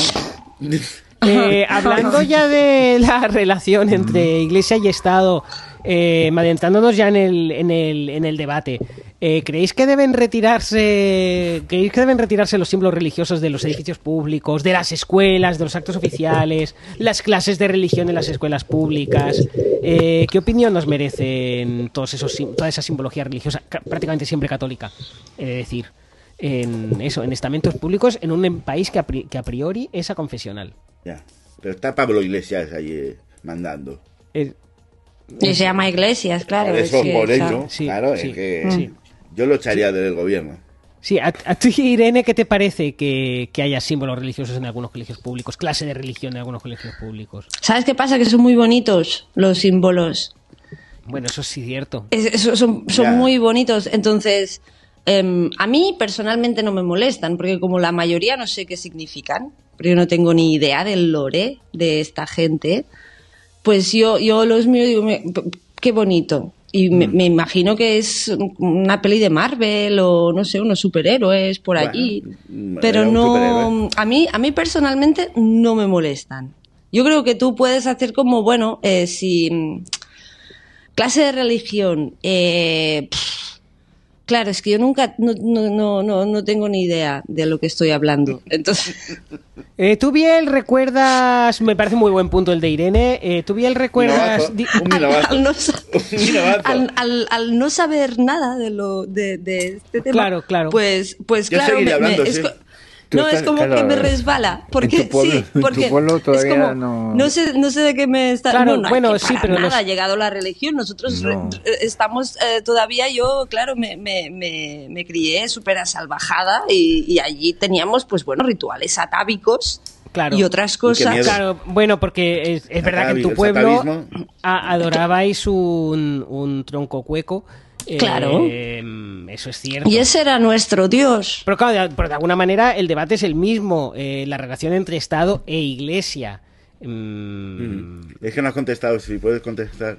Eh, hablando ya de la relación entre Iglesia y Estado, eh, adentrándonos ya en el, en el, en el debate, eh, ¿creéis que deben retirarse creéis que deben retirarse los símbolos religiosos de los edificios públicos, de las escuelas, de los actos oficiales, las clases de religión en las escuelas públicas? Eh, ¿Qué opinión nos merecen todos esos, toda esa simbología religiosa, prácticamente siempre católica? Es eh, decir, en eso, en estamentos públicos, en un país que a, pri- que a priori es aconfesional. Ya, pero está Pablo Iglesias ahí eh, mandando. Es, y se llama Iglesias, claro. Eso, es por que, eso, sí, claro, sí, es que... Sí. Yo lo echaría del gobierno. Sí, a, a ti, Irene, ¿qué te parece que, que haya símbolos religiosos en algunos colegios públicos, clase de religión en algunos colegios públicos? ¿Sabes qué pasa? Que son muy bonitos los símbolos. Bueno, eso sí es cierto. Es, eso son son Ya. muy bonitos, entonces eh, a mí personalmente no me molestan, porque como la mayoría no sé qué significan, porque yo no tengo ni idea del lore de esta gente, pues yo, yo los míos digo, me- qué bonito. Y me, me imagino que es una peli de Marvel o no sé, unos superhéroes por Bueno, allí. mm, Pero era un no, superhéroe. a mí, a mí personalmente no me molestan. Yo creo que tú puedes hacer como, bueno, eh, si mm, clase de religión, eh, pff, claro, es que yo nunca, no, no, no, no, no tengo ni idea de lo que estoy hablando. Entonces, Eh, ¿Tú, Biel, recuerdas? Me parece muy buen punto el de Irene. Eh, ¿Tú, Biel, recuerdas? Minobazo. di- Un al, minobazo. al no, sa- Un minobazo. al, al- al no saber nada de lo de, de este tema, Claro, claro. pues, pues Yo claro, seguiría me- me- hablando, es sí. co- Tú no, estás- es como claro, que me en resbala, porque tu pueblo- sí, en tu porque pueblo es todavía como, no- no sé, no sé de qué me está, Claro, no, no, bueno, es que sí, para pero nada los- ha llegado la religión, nosotros No. re- re- estamos eh, todavía, yo, claro, me, me, me, me crié súper asalvajada y, y allí teníamos, pues bueno, rituales atávicos. Claro. Y otras Uy, qué cosas. miedo. Claro, bueno, porque es, es verdad que en tu El pueblo satanismo. a- adorabais un, un tronco cueco. eh, Claro. Eso es cierto. Y ese era nuestro Dios. Pero claro, de, pero de alguna manera el debate es el mismo, eh, la relación entre Estado e Iglesia. Mm, Mm. Es que no has contestado, si puedes contestar.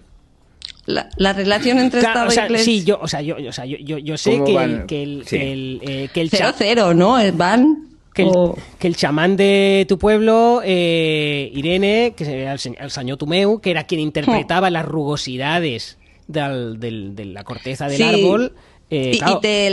La, la relación entre claro, Estado o sea, e Iglesia. sí, yo, o sea, yo, o sea, yo, yo, yo sé ¿Cómo que, van? el, que el, Sí. que el, eh, que el Cero, cha- cero, ¿no? Eh, Van. que el, o- que el chamán de tu pueblo, eh, Irene, que se- el, se- el Sañó Tumeu, que era quien interpretaba las rugosidades del- del- de la corteza del Sí. árbol. eh, y, claro, y te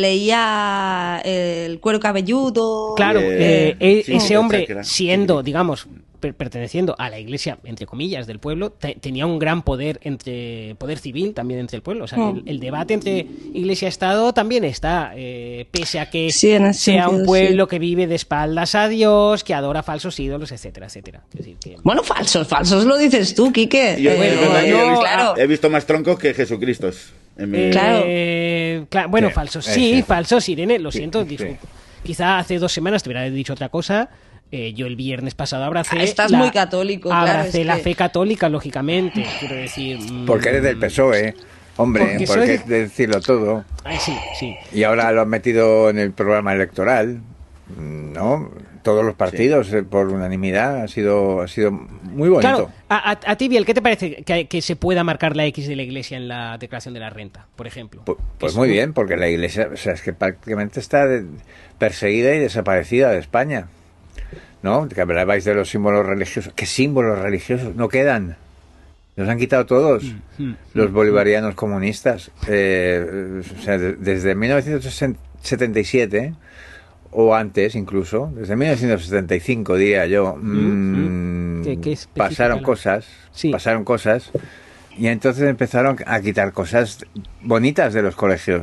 leía el cuero cabelludo. Claro, Eh, eh, e- sí, ese sí, hombre, etcétera. siendo, digamos, per- perteneciendo a la iglesia, entre comillas, del pueblo, te- tenía un gran poder entre poder civil también entre el pueblo. O sea, Mm. el, el debate entre iglesia y Estado también está, eh, pese a que Sí, en ese sea un sentido, pueblo sí. que vive de espaldas a Dios, que adora falsos ídolos, etcétera, etcétera. Es decir, que... Bueno, falsos, falsos lo dices tú, Quique. Yo, Eh, es verdad que yo he, no, visto, claro. he visto más troncos que Jesucristos. En mi- Eh, Claro. claro, bueno, Sí, falsos, eh, sí, sí. falsos, Irene, lo Sí, siento. sí. disculpa. Quizá hace dos semanas te hubiera dicho otra cosa. Eh, yo el viernes pasado abracé. Ah, estás muy católico, claro, Abracé es la que- fe católica, lógicamente. Quiero decir. mm, Porque eres del P S O E, hombre, Porque porque, soy- es decirlo todo. ay, sí, sí. Y ahora lo han metido en el programa electoral, ¿no? Todos los partidos, eh, por unanimidad, ha sido, ha sido muy bonito. Claro, a, a- a ti, Biel, ¿qué te parece que, que se pueda marcar la X de la Iglesia en la declaración de la renta, por ejemplo? Pu- Pues Es muy un- bien, porque la Iglesia, o sea, es que prácticamente está de- perseguida y desaparecida de España, ¿no? Que hablabais de los símbolos religiosos. ¿Qué símbolos religiosos? No quedan. Los han quitado todos. Mm, Los bolivarianos comunistas. Eh, o sea, de- desde mil novecientos setenta y siete, o antes incluso, desde mil novecientos setenta y cinco, diría yo, mm, mm. Qué- qué específica pasaron la- cosas, Sí. pasaron cosas, y entonces empezaron a quitar cosas bonitas de los colegios.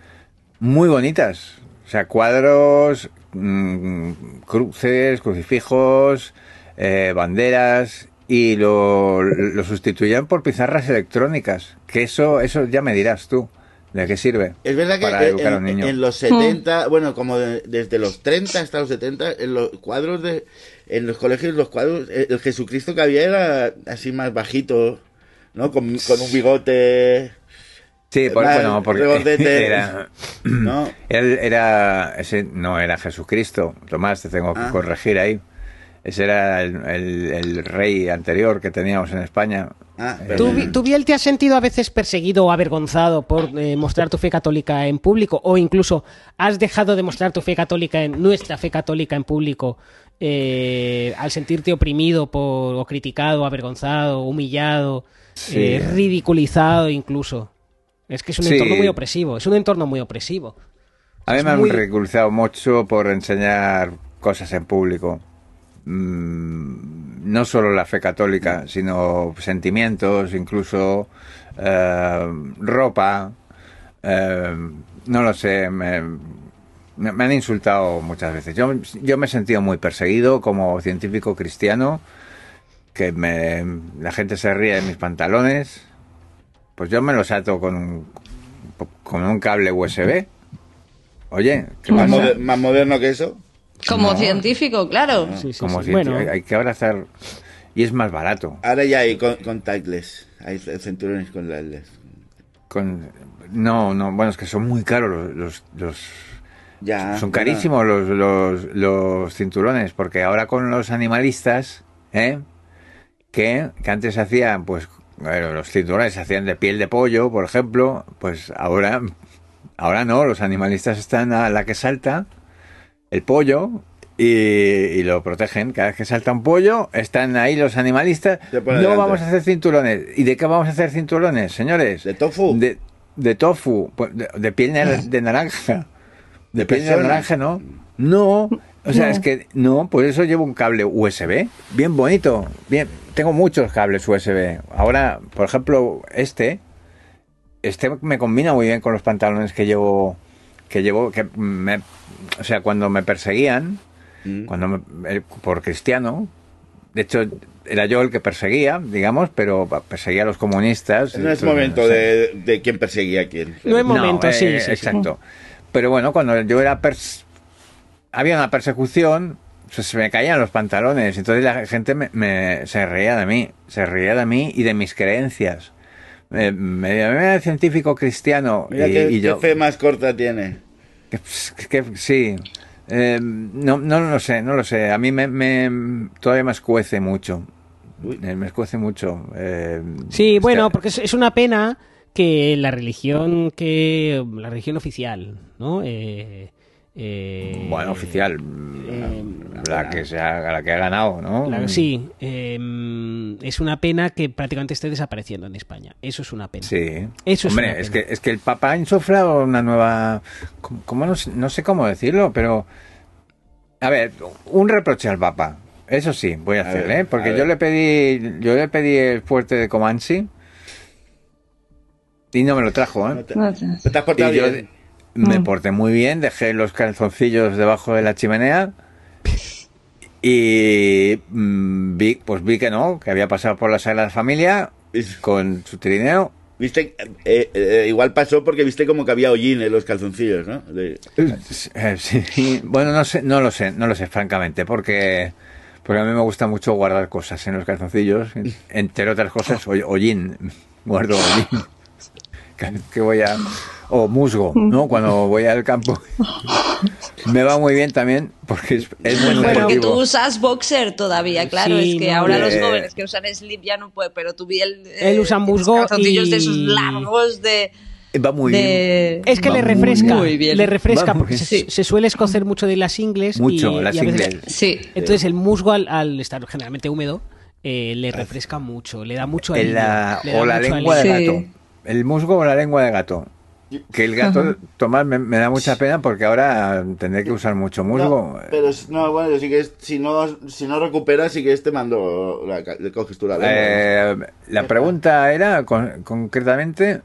Muy bonitas. O sea, cuadros, mm, cruces, crucifijos, eh, banderas, y lo, lo sustituían por pizarras electrónicas. Que eso, eso ya me dirás tú, ¿de qué sirve? Es verdad que para en, educar a un en- niño. en los setenta, bueno, como de- desde los treinta hasta los setenta, en los cuadros de, en los colegios, los cuadros, el, el Jesucristo que había era así más bajito, ¿no? Con, con un bigote, Sí, por, más bueno, porque regordete, era, ¿no? él era, ese no era Jesucristo, Tomás, te tengo que Ah. corregir ahí. Ese era el, el- el rey anterior que teníamos en España. Ah, Eh, ¿Tú, perdón. Vi- tú, Biel, te has sentido a veces perseguido o avergonzado por eh, mostrar tu fe católica en público? ¿O incluso has dejado de mostrar tu fe católica, en nuestra fe católica en público, eh, al sentirte oprimido por, o criticado, avergonzado, humillado, Sí. eh, ridiculizado incluso? Es que es un Sí. entorno muy opresivo, es un entorno muy opresivo. A mí Es me han muy- ridiculizado mucho por enseñar cosas en público. Mm, no solo la fe católica, sino sentimientos, incluso eh, ropa. eh, no lo sé, me, me- me han insultado muchas veces. Yo, yo me he sentido muy perseguido como científico cristiano, que me, la gente se ríe de mis pantalones. Pues yo me los ato con un, con un cable U S B Oye, ¿qué Más, pasa? moder- más moderno que eso. Como No. científico, claro. Sí, sí, Como sí. si Bueno, hay, hay que abrazar y es más barato. Ahora ya hay con- contactless. Hay cinturones con contactless. Con, no, no, bueno, es que son muy caros los, los, los- Ya. son bueno. carísimos los, los, los cinturones, porque ahora con los animalistas, ¿eh? que, que antes hacían, pues, bueno, los cinturones se hacían de piel de pollo, por ejemplo, pues ahora, ahora no, los animalistas están a la que salta el pollo y, y lo protegen. Cada vez que salta un pollo, están ahí los animalistas. Se No pone delante. vamos a hacer cinturones. ¿Y de qué vamos a hacer cinturones, señores? ¿De tofu? De, de tofu, pues, de, de piel de, de naranja. De, ¿De piel de persona? naranja, ¿no? No, o sea, No. es que no, por eso llevo un cable U S B, bien bonito, bien. Tengo muchos cables U S B. Ahora, por ejemplo, este, este me combina muy bien con los pantalones que llevo, que llevo, que me, o sea, cuando me perseguían, Mm. cuando me- eh, por cristiano, de hecho era yo el que perseguía, digamos, pero perseguía a los comunistas. No es Entonces, momento no sé. de, de quién perseguía a quién. No es momento, No, sí, eh, sí, sí. exacto. Pero bueno, cuando yo era pers- había una persecución, pues se me caían los pantalones, entonces la gente me, me- se reía de mí, se reía de mí y de mis creencias. Eh, me llamé científico cristiano Mira y, qué, y qué yo fe más corta tiene. que, que sí. Eh, no, no lo sé, no lo sé. A mí me, me todavía me escuece mucho. Uy. Eh, me escuece mucho. Eh, sí, bueno, este- porque es, es una pena que la religión que la religión oficial, ¿no? Eh, eh, Bueno, oficial. eh, la que se ha, la que ha ganado, ¿no? la- sí, eh, es una pena que prácticamente esté desapareciendo en España. Eso es una pena. Sí. Eso es Hombre, una es pena. que, es que el Papa ha insuflado una nueva... ¿Cómo, cómo no, sé- no sé cómo decirlo, pero... A ver, un reproche al Papa. Eso sí, voy a, A hacer, ver, ¿eh? Porque a yo ver. le pedí yo le pedí el fuerte de Comanche y no me lo trajo, No ¿eh? te, No te- ¿te has portado Y yo bien? me Mm. porté muy bien, dejé los calzoncillos debajo de la chimenea y mm, vi, pues vi que no, que había pasado por la Sagrada Familia con su trineo. Viste, eh, eh, igual pasó porque viste como que había hollín en los calzoncillos, ¿no? De- Eh, sí, bueno, no sé, no lo sé, no lo sé, francamente, porque, porque a mí me gusta mucho guardar cosas en los calzoncillos, entre otras cosas, hoy- hollín, guardo hollín, que, que voy a, o musgo, ¿no? Cuando voy al campo, me va muy bien también, porque es, es muy Bueno, Porque nutritivo. tú usas boxer todavía, claro. Sí, es que no, ahora eh, los jóvenes que usan slip ya no pueden, pero tú vi el. Él usa tienes musgo calzoncillos y- de esos largos de. Va muy de- Es que Va le muy refresca, muy bien. le refresca Va muy porque bien. se, se suele escocer mucho de las ingles Mucho, y, las y a veces- ingles. Sí. entonces el musgo al, al estar generalmente húmedo eh, le refresca mucho, le da mucho En alivio, la- le da o la mucho lengua de alivio. Sí. gato. El musgo o la lengua de gato. Que el gato, Tomás, me, me da mucha pena porque ahora tendré que usar mucho musgo. No, pero es- no, bueno, sí que es- si no si no recuperas, sí que este mando la, le coges tú la lengua. Eh, la pregunta era con- concretamente.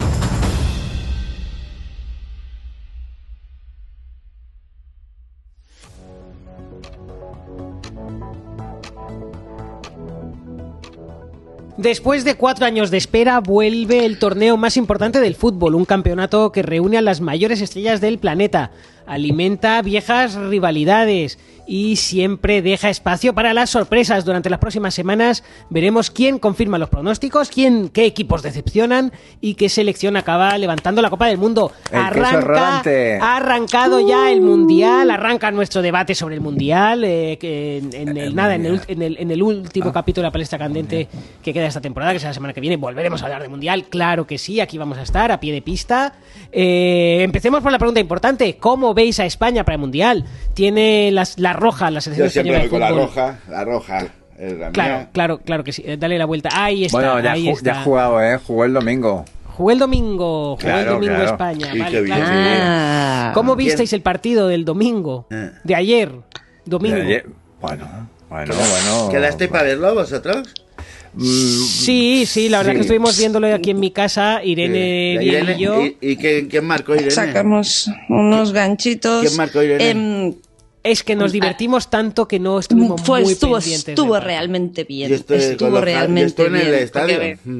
Después de cuatro años de espera, vuelve el torneo más importante del fútbol, un campeonato que reúne a las mayores estrellas del planeta, alimenta viejas rivalidades y siempre deja espacio para las sorpresas. Durante las próximas semanas veremos quién confirma los pronósticos, quién, qué equipos decepcionan y qué selección acaba levantando la Copa del Mundo. El queso rodante. ha arrancado ya el Mundial, arranca nuestro debate sobre el Mundial, eh, que en, en el, El nada, en el, Mundial. en el, en el último capítulo de la palestra candente que queda esta temporada, que es la semana que viene, volveremos a hablar de Mundial. Claro que sí, aquí vamos a estar a pie de pista. Eh, empecemos por la pregunta importante: ¿cómo veis a España para el Mundial? Tiene las, la roja, la selección Yo siempre española de voy con la fútbol. roja, la roja es la Claro, mía. claro, claro que sí. Eh, Dale la vuelta. Ahí está, Bueno, ya, ahí ju- está. ya ha jugado, ¿eh? Jugó el domingo. Jugó el domingo, jugó el Claro, domingo claro. España. Y Vale, qué bien. claro. Ah. ¿Cómo visteis el partido del domingo? Eh. De ayer, domingo. De ayer- Bueno, bueno, bueno. ¿Quedaste para verlo vosotros? Mm, Sí, sí, la verdad Sí. que estuvimos viéndolo aquí en mi casa, Irene, La Diego Irene, y yo. ¿Y, y quién, quién marcó Irene? Sacamos unos ganchitos. ¿Quién marcó Irene? Em, Es que nos divertimos tanto que no estuvimos fue, muy estuvo pendientes. del estuvo partido. realmente bien. Yo estoy con estuvo los- yo realmente estoy en bien. el porque, estadio. a ver, Mm.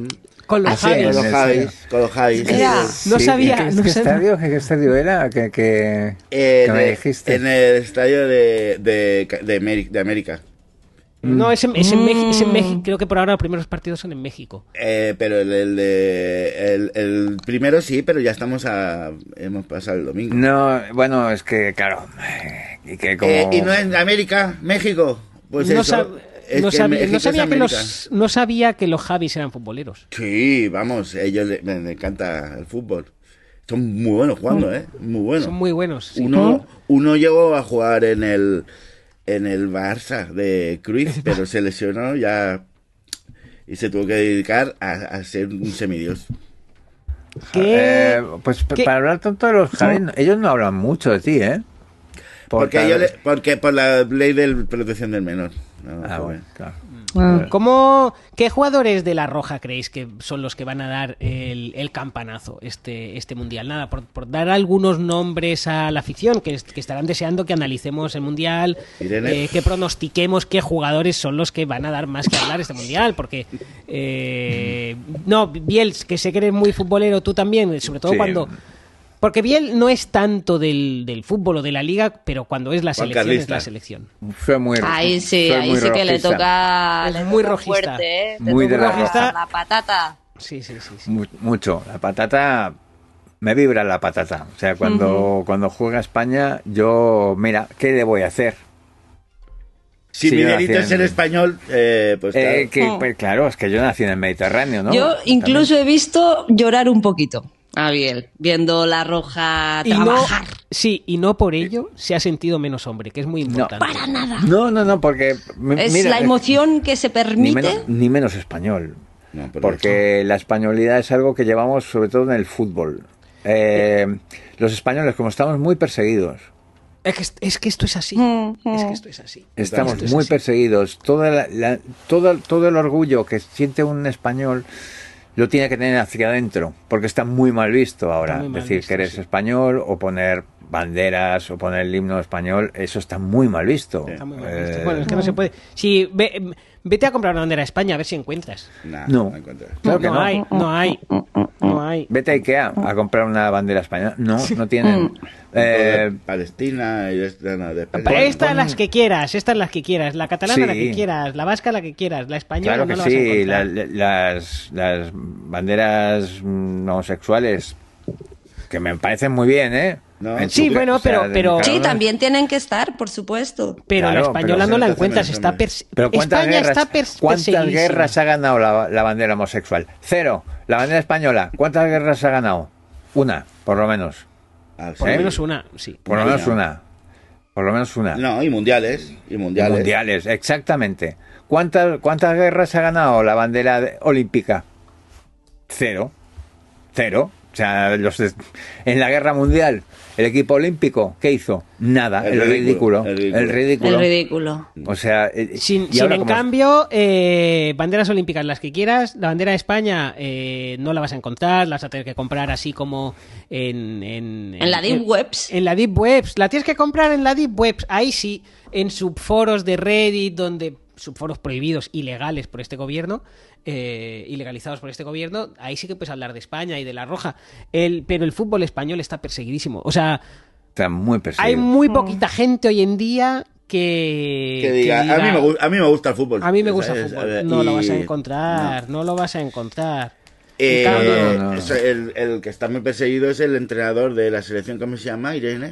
Con los Ah, sí, Javis. Con los sí. Javis, con los Javis. Mira. Sí, No Sí, sabía, ¿Qué, no qué sabía. estadio, qué, qué estadio era? Que, que, Eh, que me de- dijiste. En el estadio de, de, de, Ameri- de América. No, es en, es en México, es en Mm. México. Creo que por ahora los primeros partidos son en México. Eh, pero el, el, de, el, el primero sí, pero ya estamos a... Hemos pasado el domingo. No, bueno, es que, claro. Y que como. Eh, ¿Y no es América? ¿México? Pues no, eso. sab- es no que sabía, México no es sabía que América. los, no sabía que los Javis eran futboleros. Sí, vamos, a ellos les, les encanta el fútbol. Son muy buenos jugando, ¿eh? Muy buenos. Son muy buenos. sí. Uno, uno llegó a jugar en el en el Barça de Cruyff, pero se lesionó ya y se tuvo que dedicar a, a ser un semidios. ¿Qué? Eh, pues p- ¿Qué? para hablar tanto de los Javis, ellos no hablan mucho de ti, ¿eh? Porque, tal- yo le- porque por la ley de protección del menor. No, Ah, joder. bueno, claro. Ah. ¿Cómo, ¿Qué jugadores de la Roja creéis que son los que van a dar el, el campanazo este, este mundial? Nada, por, por dar algunos nombres a la afición que, que estarán deseando que analicemos el mundial, Irene. eh, que pronostiquemos qué jugadores son los que van a dar más que hablar este mundial, porque eh, no, Biel, que sé que eres muy futbolero, tú también, sobre todo Sí. cuando. Porque Biel no es tanto del, del fútbol o de la liga, pero cuando es la Juan selección, es Carlista. la selección. Soy muy Ahí sí, soy ahí muy sí que le rojista. toca, Es le muy toca rojista. fuerte, ¿eh? Te Muy de toca la roja. la patata. Sí, sí, sí. sí. Mu- Mucho. La patata. Me vibra la patata. O sea, cuando, cuando juega España, yo. Mira, ¿qué le voy a hacer? Si Sí, yo Miguelito nací es en- el español, eh, pues claro. Eh, que, Mm. pues, claro, es que yo nací en el Mediterráneo, ¿no? Yo También. incluso he visto llorar un poquito a Biel, viendo la Roja Y no, trabajar. sí, y no por ello se ha sentido menos hombre, que es muy importante. Para nada. No, no, no, porque. m- Es mira, la emoción que se Ni permite. menos, ni menos español. No, pero Porque la españolidad es algo que llevamos sobre todo en el fútbol. Eh, los españoles, como estamos muy perseguidos, Es que, es que esto es así. Mm, Es que mm. esto es así. estamos Esto es muy así. perseguidos. Toda la- la- todo, todo el orgullo que siente un español lo tiene que tener hacia adentro, porque está muy mal visto ahora. Está muy mal Decir visto, que eres sí. español o poner banderas o poner el himno español, eso está muy mal visto. Está muy mal Eh, visto. Bueno, es que no se puede. Si ve- vete a comprar una bandera de España a ver si encuentras. Nah, No. no encuentro. Claro que no, no. hay, no hay, no hay. Vete a Ikea a comprar una bandera española. No, no tienen. Eh, De Palestina y esta, no, de España. Pero estas pon- las que quieras, estas las que quieras, la catalana la que Sí. quieras, la vasca la que quieras, la española Claro no que la vas a sí, encontrar. la- la- las, las banderas mm, homosexuales, que me parecen muy bien, ¿eh? No. En Sí, su- bueno, pero- de pero- cada Sí, una- también tienen que estar, por supuesto. Pero Claro, la española pero- no la Pero encuentras, también, está también. pers- Pero ¿cuántas España guerras, está pers- ¿cuántas perseguidísima. guerras ha ganado la, la bandera homosexual? Cero. La bandera española, ¿cuántas guerras ha ganado? Una, por lo menos. Ah, Por sí. lo menos una, sí. Por lo Una. menos una. Por lo menos una. No, y mundiales. Y mundiales. Mundiales, exactamente. ¿Cuántas, ¿Cuántas guerras ha ganado la bandera de- olímpica? Cero. Cero. O sea, los de- en la guerra mundial, el equipo olímpico, ¿qué hizo? Nada. El El, ridículo, ridículo. el ridículo. El ridículo. El ridículo. O sea, eh, Sin, y sin ahora en como- cambio, eh, banderas olímpicas las que quieras, la bandera de España eh, no la vas a encontrar, la vas a tener que comprar así como en... En, En la Deep Webs. En la Deep Webs, la tienes que comprar en la Deep Webs, ahí sí, en subforos de Reddit, donde subforos prohibidos, ilegales por este gobierno, eh, ilegalizados por este gobierno, ahí sí que puedes hablar de España y de la Roja, el, pero el fútbol español está perseguidísimo, o sea, Está muy perseguido. hay muy poquita gente hoy en día que... Que diga, que a, mí diga, me, gu- a mí me gusta el fútbol. a mí me gusta el ¿sabes? fútbol. No Y- lo vas a encontrar, no, lo vas a encontrar. Eh, En cambio- No, no, no, no. eso, el, el que está muy perseguido es el entrenador de la selección, ¿cómo se llama? Irene.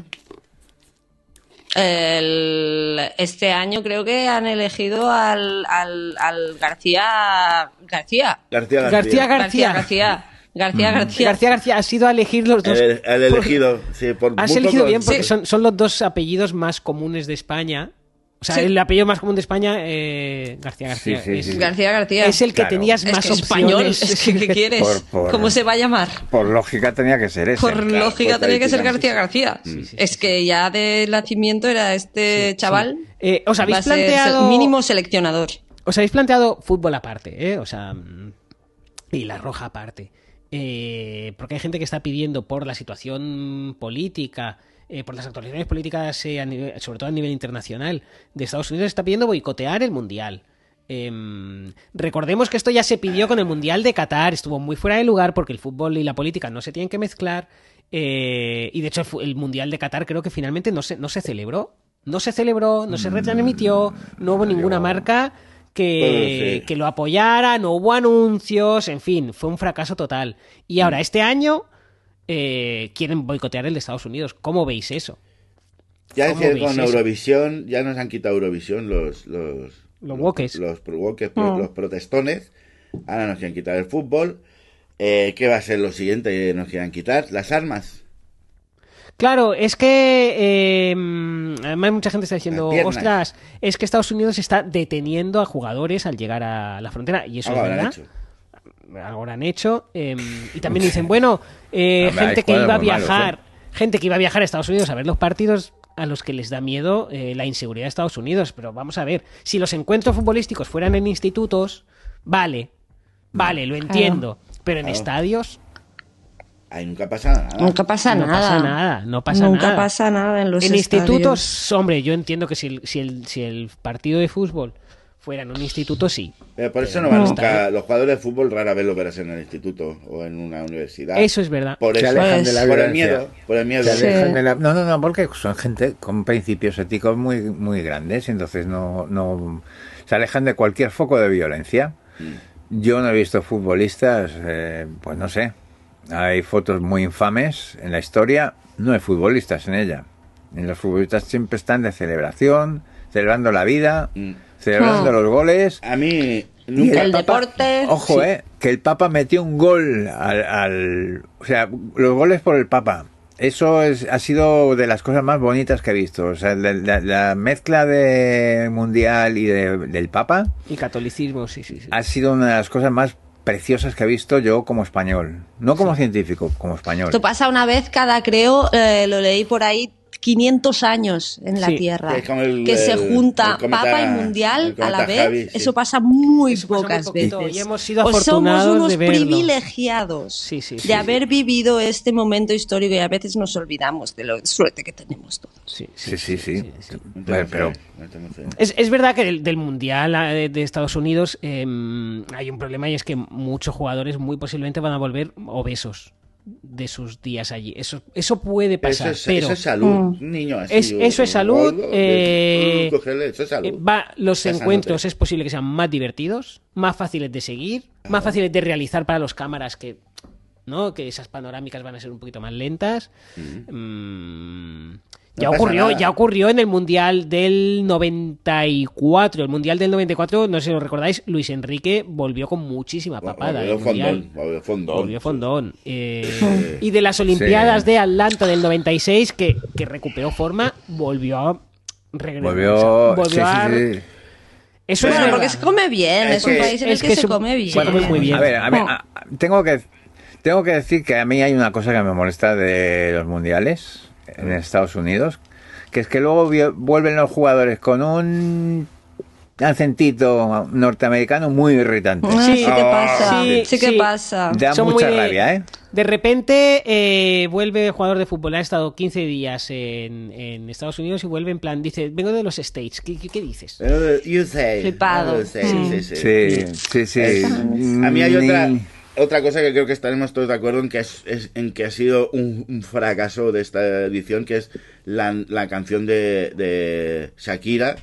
El- este año creo que han elegido al, al, al García García. García García García. García. García García. García García. García García ha sido a elegir los dos. El, el elegido, sí, por Has muy elegido poco- bien porque Sí. son, son los dos apellidos más comunes de España. O sea, Sí. el apellido más común de España, eh, García García. Sí, sí, es, sí. García García. es el que Claro. tenías Es más que español, opciones. es que ¿qué quieres? Por- por- ¿Cómo se va a llamar? Por lógica tenía que ser ese. Por claro, lógica por tenía que ser estadística, García García. Sí, sí, es sí, que ya de nacimiento era este chaval. Eh, ¿os, va habéis a ser planteado, el mínimo seleccionador. os habéis planteado fútbol aparte, ¿eh? O sea, mm, y la Roja aparte. Eh, porque hay gente que está pidiendo por la situación política, eh, por las actualizaciones políticas, eh, a nivel- sobre todo a nivel internacional, de Estados Unidos, está pidiendo boicotear el Mundial. Eh, recordemos que esto ya se pidió con el Mundial de Qatar, estuvo muy fuera de lugar porque el fútbol y la política no se tienen que mezclar. Eh, y de hecho el, el Mundial de Qatar creo que finalmente no se, no se celebró. No se celebró, no se retransmitió, no hubo ninguna marca que, que lo apoyara, no hubo anuncios, en fin, fue un fracaso total. Y ahora, este año, eh, quieren boicotear el de Estados Unidos. ¿Cómo veis eso? Ya es que con Eurovisión, ya nos han quitado Eurovisión los... los Los woques. Los, los, woques, oh. los protestones. Ahora nos quieren quitar el fútbol. Eh, ¿Qué va a ser lo siguiente que nos quieran quitar? Las armas. Claro, es que eh, además mucha gente está diciendo, ostras, es que Estados Unidos está deteniendo a jugadores al llegar a la frontera, y eso Algo es verdad. Hecho. Ahora han hecho. Eh, y también dicen, bueno, eh, Hombre, gente que iba a viajar, malos, ¿eh? gente que iba a viajar a Estados Unidos a ver los partidos, a los que les da miedo eh, la inseguridad de Estados Unidos. Pero vamos a ver, si los encuentros futbolísticos fueran en institutos, vale, vale, lo entiendo, claro. pero en claro. estadios... Ahí nunca pasa nada. Nunca pasa no nada. Pasa nada. No pasa nunca nada. Nunca pasa nada en los En estadios. institutos, hombre, yo entiendo que si el, si el, si el partido de fútbol fuera en un instituto, sí. Pero por eso pero no va nunca. Los jugadores de fútbol rara vez lo verás en el instituto o en una universidad. Eso es verdad. Por eso, se alejan de la por el miedo. Por el miedo. Se alejan de la... No, no, no, porque son gente con principios éticos muy, muy grandes, entonces no, no se alejan de cualquier foco de violencia. Mm. Yo no he visto futbolistas, eh, pues no sé. Hay fotos muy infames en la historia, no hay futbolistas en ella. En los futbolistas siempre están de celebración, celebrando la vida, mm. celebrando oh. los goles. A mí nunca el, el Papa, deporte. Ojo, sí. eh, que el Papa metió un gol al, al, o sea, los goles por el Papa. Eso es, ha sido de las cosas más bonitas que he visto. O sea, la, la, la mezcla de mundial y de, del Papa y catolicismo, sí, sí, sí. Ha sido una de las cosas más preciosas que he visto yo como español, no como sí. científico, como español. Esto pasa una vez cada, creo, eh, lo leí por ahí, quinientos años en la sí. Tierra, que, el, que se junta el cometa, Papa y Mundial a la vez. Javi, sí. Eso pasa muy Eso pocas pasa muy veces. Y hemos sido pues afortunados somos unos de verlo. privilegiados sí, sí, sí, de sí. haber vivido este momento histórico y a veces nos olvidamos de la suerte que tenemos todos. Sí, sí, sí. sí, sí. sí, sí. Pero, pero es, es verdad que del, del Mundial de, de Estados Unidos eh, hay un problema, y es que muchos jugadores muy posiblemente van a volver obesos de sus días allí. Eso, eso puede pasar. Eso es, pero eso es salud, mm. niño así. Es, eso es salud. Gordo, eh, cogerle, eso es salud. Eh, va, los Esa encuentros noche. es posible que sean más divertidos, más fáciles de seguir, ah. más fáciles de realizar para los cámaras, que ¿no? que esas panorámicas van a ser un poquito más lentas. Mm. Mm, ya no ocurrió, ya ocurrió en el Mundial del noventa y cuatro. El Mundial del noventa y cuatro, no sé si lo recordáis, Luis Enrique volvió con muchísima papada. Volvió fondón, volvió fondón. Volvió fondón. Eh, y de las Olimpiadas sí. de Atlanta del noventa y seis, que, que recuperó forma, volvió a regresar. Volvió, volvió sí, a... sí, sí. Eso bueno, es porque se come bien, es, es un país en el que, que se come bien. Bueno, pues muy bien. A ver, a ver, a, tengo que tengo que decir que a mí hay una cosa que me molesta de los mundiales en Estados Unidos, que es que luego vuelven los jugadores con un acentito norteamericano muy irritante. Ah, sí, sí oh, que pasa, sí, sí que sí. pasa. Da Son mucha muy... rabia, ¿eh? De repente eh, vuelve el jugador de fútbol, ha estado quince días en, en Estados Unidos y vuelve en plan, dice, vengo de los States, ¿qué, qué, qué dices? You say. Flipado. Sí, sí, sí. Sí, sí, sí. Es, a mí hay otra... Otra cosa que creo que estaremos todos de acuerdo en que es, es en que ha sido un, un fracaso de esta edición, que es la, la canción de, de Shakira,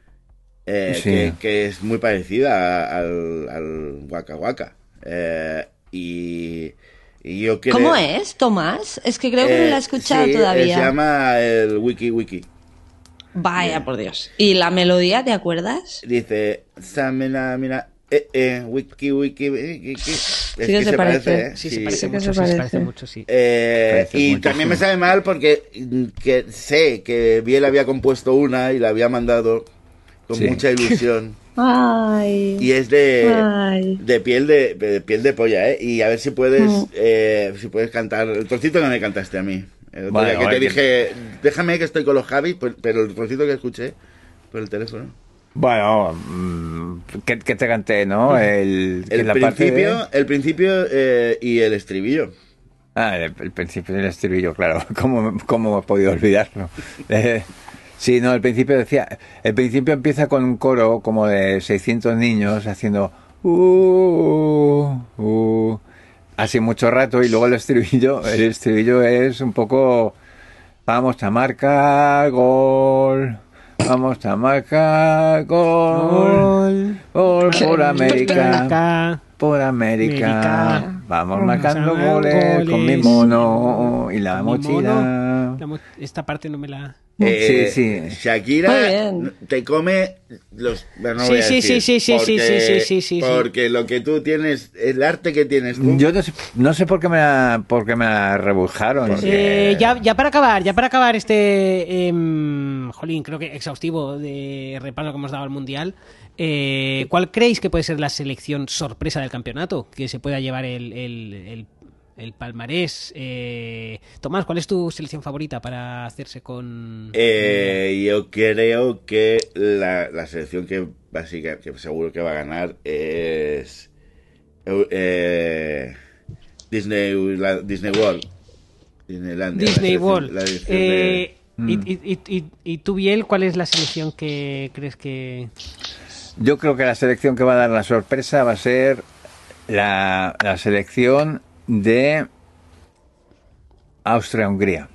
eh, sí. que, que es muy parecida a, al, al Waka Waka. Eh, y, y yo creo... ¿Cómo es, Tomás? Es que creo que eh, no la he escuchado sí, todavía. Se llama el Wiki Wiki. Vaya, yeah. por Dios. ¿Y la melodía, te acuerdas? Dice... Samina, mina, Eh, eh, wiki, wiki, wiki, wiki. Es sí que, que se, se parece, parece, ¿eh? Sí, sí, se parece sí mucho, se sí, parece. se parece mucho, sí. Eh, parece y mucho, también sí. me sabe mal porque que sé que Biel había compuesto una y la había mandado con sí. mucha ilusión. Ay. Y es de, Ay. de piel de, de piel de polla, ¿eh? Y a ver si puedes, mm. eh, si puedes cantar el trocito que me cantaste a mí. El otro bueno, día que te dije, que... déjame que estoy con los Javis, pero el trocito que escuché por el teléfono. Bueno, que, que te canté, ¿no? El, el, la principio, parte de... el principio eh, y el estribillo. Ah, el, el principio y el estribillo, claro. ¿Cómo, cómo he podido olvidarlo? Eh, Sí, no, el principio decía, el principio empieza con un coro como de seiscientos niños haciendo uh, uh, así mucho rato, y luego el estribillo, el estribillo es un poco vamos Chamarca, gol, vamos Chamarca, gol, gol por América, por América, América. vamos Vamos marcando a goles, goles. con mi mono y la Con mi mochila. mono. La mo- Esta parte no me la... Eh, Sí, sí. Shakira Muy bien. te come los... bueno, no Sí, voy a sí, decir, sí, sí, sí, sí, porque- sí, sí, sí, sí. Porque lo que tú tienes, el arte que tienes tú... Yo no sé, no sé por qué me la, por qué me la rebujaron. Porque- Eh, ya, ya para acabar, ya para acabar este, em, jolín, creo que exhaustivo de repaso que hemos dado al Mundial, eh, ¿cuál creéis que puede ser la selección sorpresa del campeonato? Que se pueda llevar el, el, el, el palmarés. Eh, Tomás, ¿cuál es tu selección favorita para hacerse con...? Eh, yo creo que la, la selección que básica, que seguro que va a ganar es eh, Disney, la- Disney World. Disneylandia, la Disney selección- World. la selección de- Eh, y, y, y, y, y tú, Biel, ¿cuál es la selección que crees que...? Yo creo que la selección que va a dar la sorpresa va a ser la, la selección de Austria-Hungría.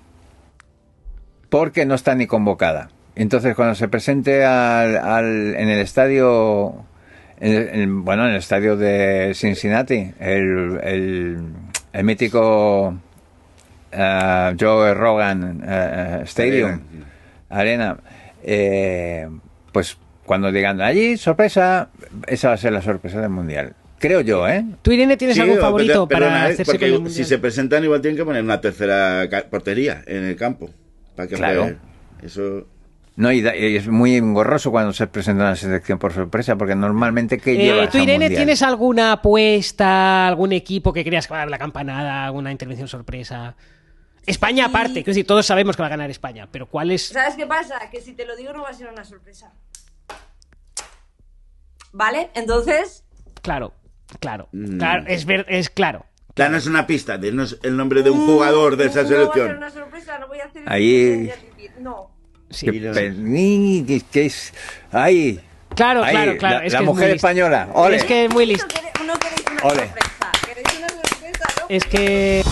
Porque no está ni convocada. Entonces, cuando se presente al, al- en el estadio, en el- en- bueno, en el estadio de Cincinnati, el, el, el mítico eh, Joe Rogan eh, Stadium, Arena, eh, pues cuando digan allí, sorpresa, esa va a ser la sorpresa del Mundial. Creo yo, ¿eh? ¿Tú, Irene, tienes Sí, algún pero- favorito perdona, para eh, hacerse porque con el si Mundial? se presentan igual tienen que poner una tercera ca- portería en el campo. Para que Claro. juegue. Eso... No, y, da- y es muy engorroso cuando se presenta una selección por sorpresa, porque normalmente ¿qué Eh, llevas ¿Tú, a un Irene, mundial? tienes alguna apuesta, algún equipo que creas que va a dar la campanada, alguna intervención sorpresa? España aparte, quiero decir, todos sabemos que va a ganar España, pero ¿cuál es...? ¿Sabes qué pasa? Que si te lo digo no va a ser una sorpresa. ¿Vale? Entonces, Claro, claro, Mm. claro, es, ver, es claro. Danos una pista, denos el nombre de un jugador de esa no va a ser selección. una sorpresa, no voy a hacer... Ahí- No. Sí. Que, Mira. pe- ni- que- que es... ¡Ay! Claro, Ay, claro, claro. La, es la que es mujer muy listo. española. ¡Ole! Es que es muy listo. No queréis, no queréis una Ole. sorpresa. ¿Queréis una sorpresa, no? Es que...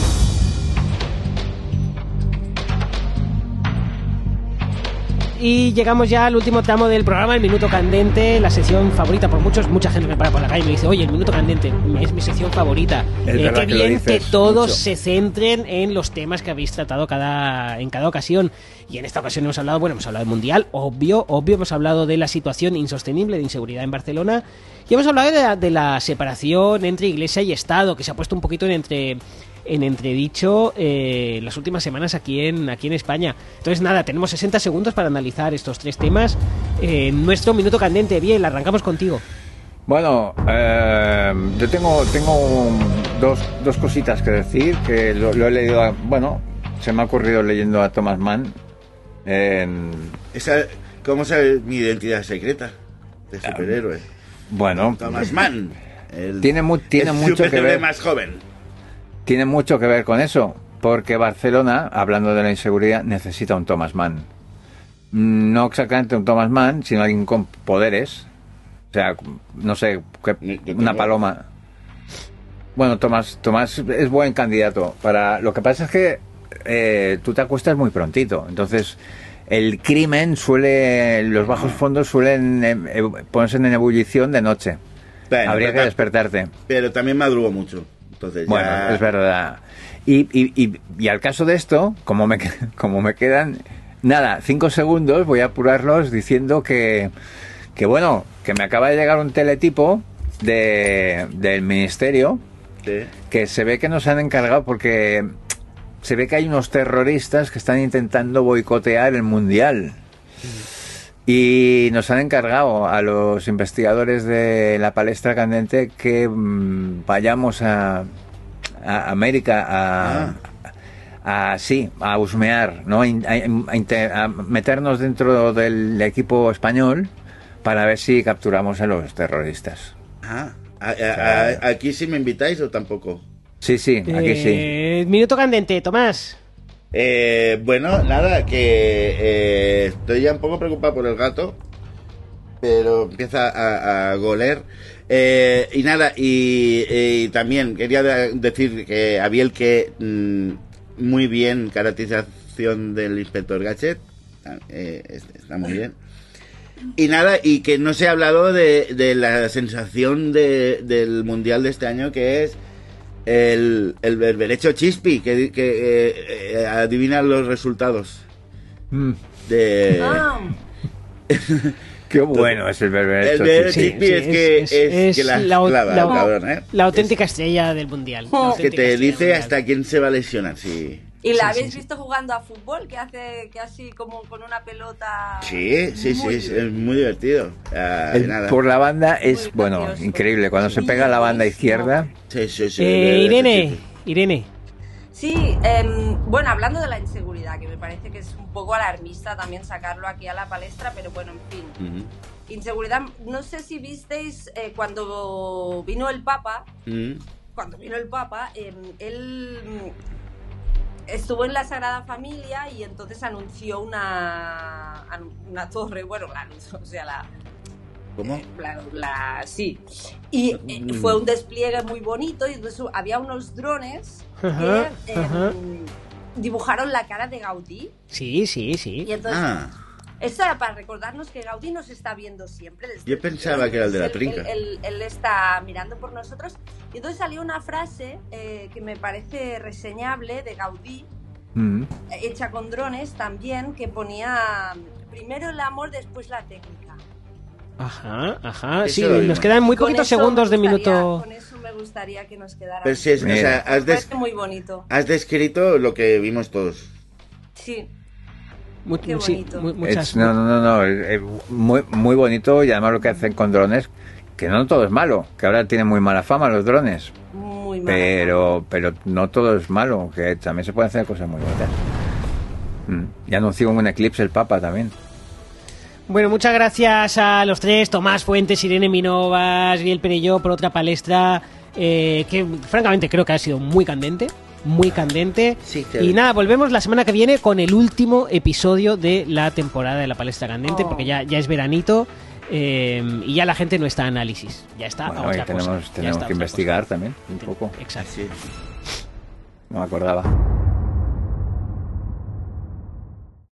Y llegamos ya al último tramo del programa, el Minuto Candente, la sección favorita por muchos. Mucha gente me para por la calle y me dice, oye, el Minuto Candente es mi sección favorita. Es Eh, verdad qué que lo bien que dices todos mucho. se centren en los temas que habéis tratado cada, en cada ocasión. Y en esta ocasión hemos hablado, bueno, hemos hablado del Mundial, obvio, obvio, hemos hablado de la situación insostenible de inseguridad en Barcelona. Y hemos hablado de la, de la separación entre Iglesia y Estado, que se ha puesto un poquito en entre... en entredicho eh, las últimas semanas aquí en aquí en España. Entonces nada, tenemos sesenta segundos para analizar estos tres temas. Eh, nuestro Minuto Candente, bien, arrancamos contigo. Bueno, eh, yo tengo tengo un- dos, dos cositas que decir, que lo, lo he leído, a- bueno, se me ha ocurrido leyendo a Thomas Mann en... Esa, ¿Cómo sabe mi identidad secreta de superhéroe? Bueno, Thomas Mann. El, Tiene mu- tiene el mucho que superhéroe ver. más joven. tiene mucho que ver con eso, porque Barcelona, hablando de la inseguridad, necesita un Thomas Mann. No exactamente un Thomas Mann, sino alguien con poderes. O sea, no sé, que- Yo tengo- una paloma. Bueno, Tomás, Tomás es buen candidato. Para lo que pasa es que eh, tú te acuestas muy prontito. Entonces, el crimen suele, los bajos fondos suelen eh, eh, ponerse en ebullición de noche. Bueno, Habría que pero- despertarte. Pero también madrugo mucho. Entonces Bueno, ya... es verdad. Y, y, y, y al caso de esto, como me, que- como me quedan, nada, cinco segundos, voy a apurarlos diciendo que, que bueno, que me acaba de llegar un teletipo de, del ministerio, Sí. que se ve que nos han encargado porque se ve que hay unos terroristas que están intentando boicotear el mundial. Y nos han encargado a los investigadores de la palestra candente que mm, vayamos a, a América a, a, sí, a husmear, ¿no? A, a- a inter- a meternos dentro del equipo español para ver si capturamos a los terroristas. Ah, a- a- a- ¿aquí sí me invitáis o tampoco? Sí, sí, aquí sí. Eh, Minuto Candente, Tomás. Eh, bueno, nada, que eh, estoy ya un poco preocupado por el gato, pero empieza a, a goler. Eh, y nada, y, y también quería de- decir que Abiel que mm, muy bien caracterización del inspector Gadget, eh, está muy bien. Y nada, y que no se ha hablado de, de la sensación de, del mundial de este año, que es el, el berberecho Chispi, que, que eh, eh, adivina los resultados Mm, de... Ah, qué bueno es el berberecho. El berberecho sí, sí. Chispi es, que, es, que la, la, clava, la- el cabrón, ¿eh? la auténtica estrella del mundial. la Que auténtica te estrella dice mundial. hasta quién se va a lesionar, sí. ¿y la Sí, habéis sí, sí. visto jugando a fútbol? Que hace que así como con una pelota. Sí, sí, sí, Muy es, bien. es muy divertido. Ah, El- nada. por la banda es, Muy bueno, gracioso. increíble. Cuando se pega a la banda izquierda, Sí, sí, sí, Eh, el berberecho Irene, Chispi. Irene. Sí, em, bueno, hablando de la inseguridad, que me parece que es un poco alarmista también sacarlo aquí a la palestra, pero bueno, en fin. Ujú. Inseguridad, no sé si visteis eh, cuando vino el Papa, Mm. cuando vino el Papa, em, él mm, estuvo en la Sagrada Familia y entonces anunció una, anu- una torre, bueno, la anunció, o sea, la, ¿Cómo? la, la- sí. Y eh, Mm. fue un despliegue muy bonito y entonces había unos drones Ajá, que em, ajá. dibujaron la cara de Gaudí Sí, sí, sí. y entonces Ah, esto era para recordarnos que Gaudí nos está viendo siempre. Desde Yo pensaba que era el de la él- trinca. Él, él- él está mirando por nosotros. Y entonces salió una frase eh, que me parece reseñable de Gaudí, mm, eh, hecha con drones también, que ponía primero el amor, después la técnica. Ajá, ajá. Eso Sí, lo nos vimos. quedan muy Con poquitos eso segundos me de gustaría- minuto. Con eso me gustaría que nos quedara. pero sí, es- o Mira. sea, has, Me des- parece muy bonito. has descrito lo que vimos todos. Sí. Muy, Qué sí, bonito. muy- muchas- es- no, no, no, no, eh, eh, muy, muy bonito y además lo que hacen con drones, que no todo es malo, que ahora tienen muy mala fama los drones, Muy mal. pero, pero no todo es malo, que también se pueden hacer cosas muy bonitas. Mm, y anunció un eclipse el Papa también. Bueno, muchas gracias a los tres, Tomás Fuentes, Irene Minovas, Biel Perelló, por otra palestra eh, que francamente creo que ha sido muy candente, muy candente. Sí, que- Y nada, volvemos la semana que viene con el último episodio de la temporada de la palestra candente, Oh. porque ya, ya es veranito eh, y ya la gente no está a análisis, ya está a Bueno, otra y tenemos, cosa. ya tenemos está a que otra investigar cosa. también un poco, Exacto. Sí. no me acordaba.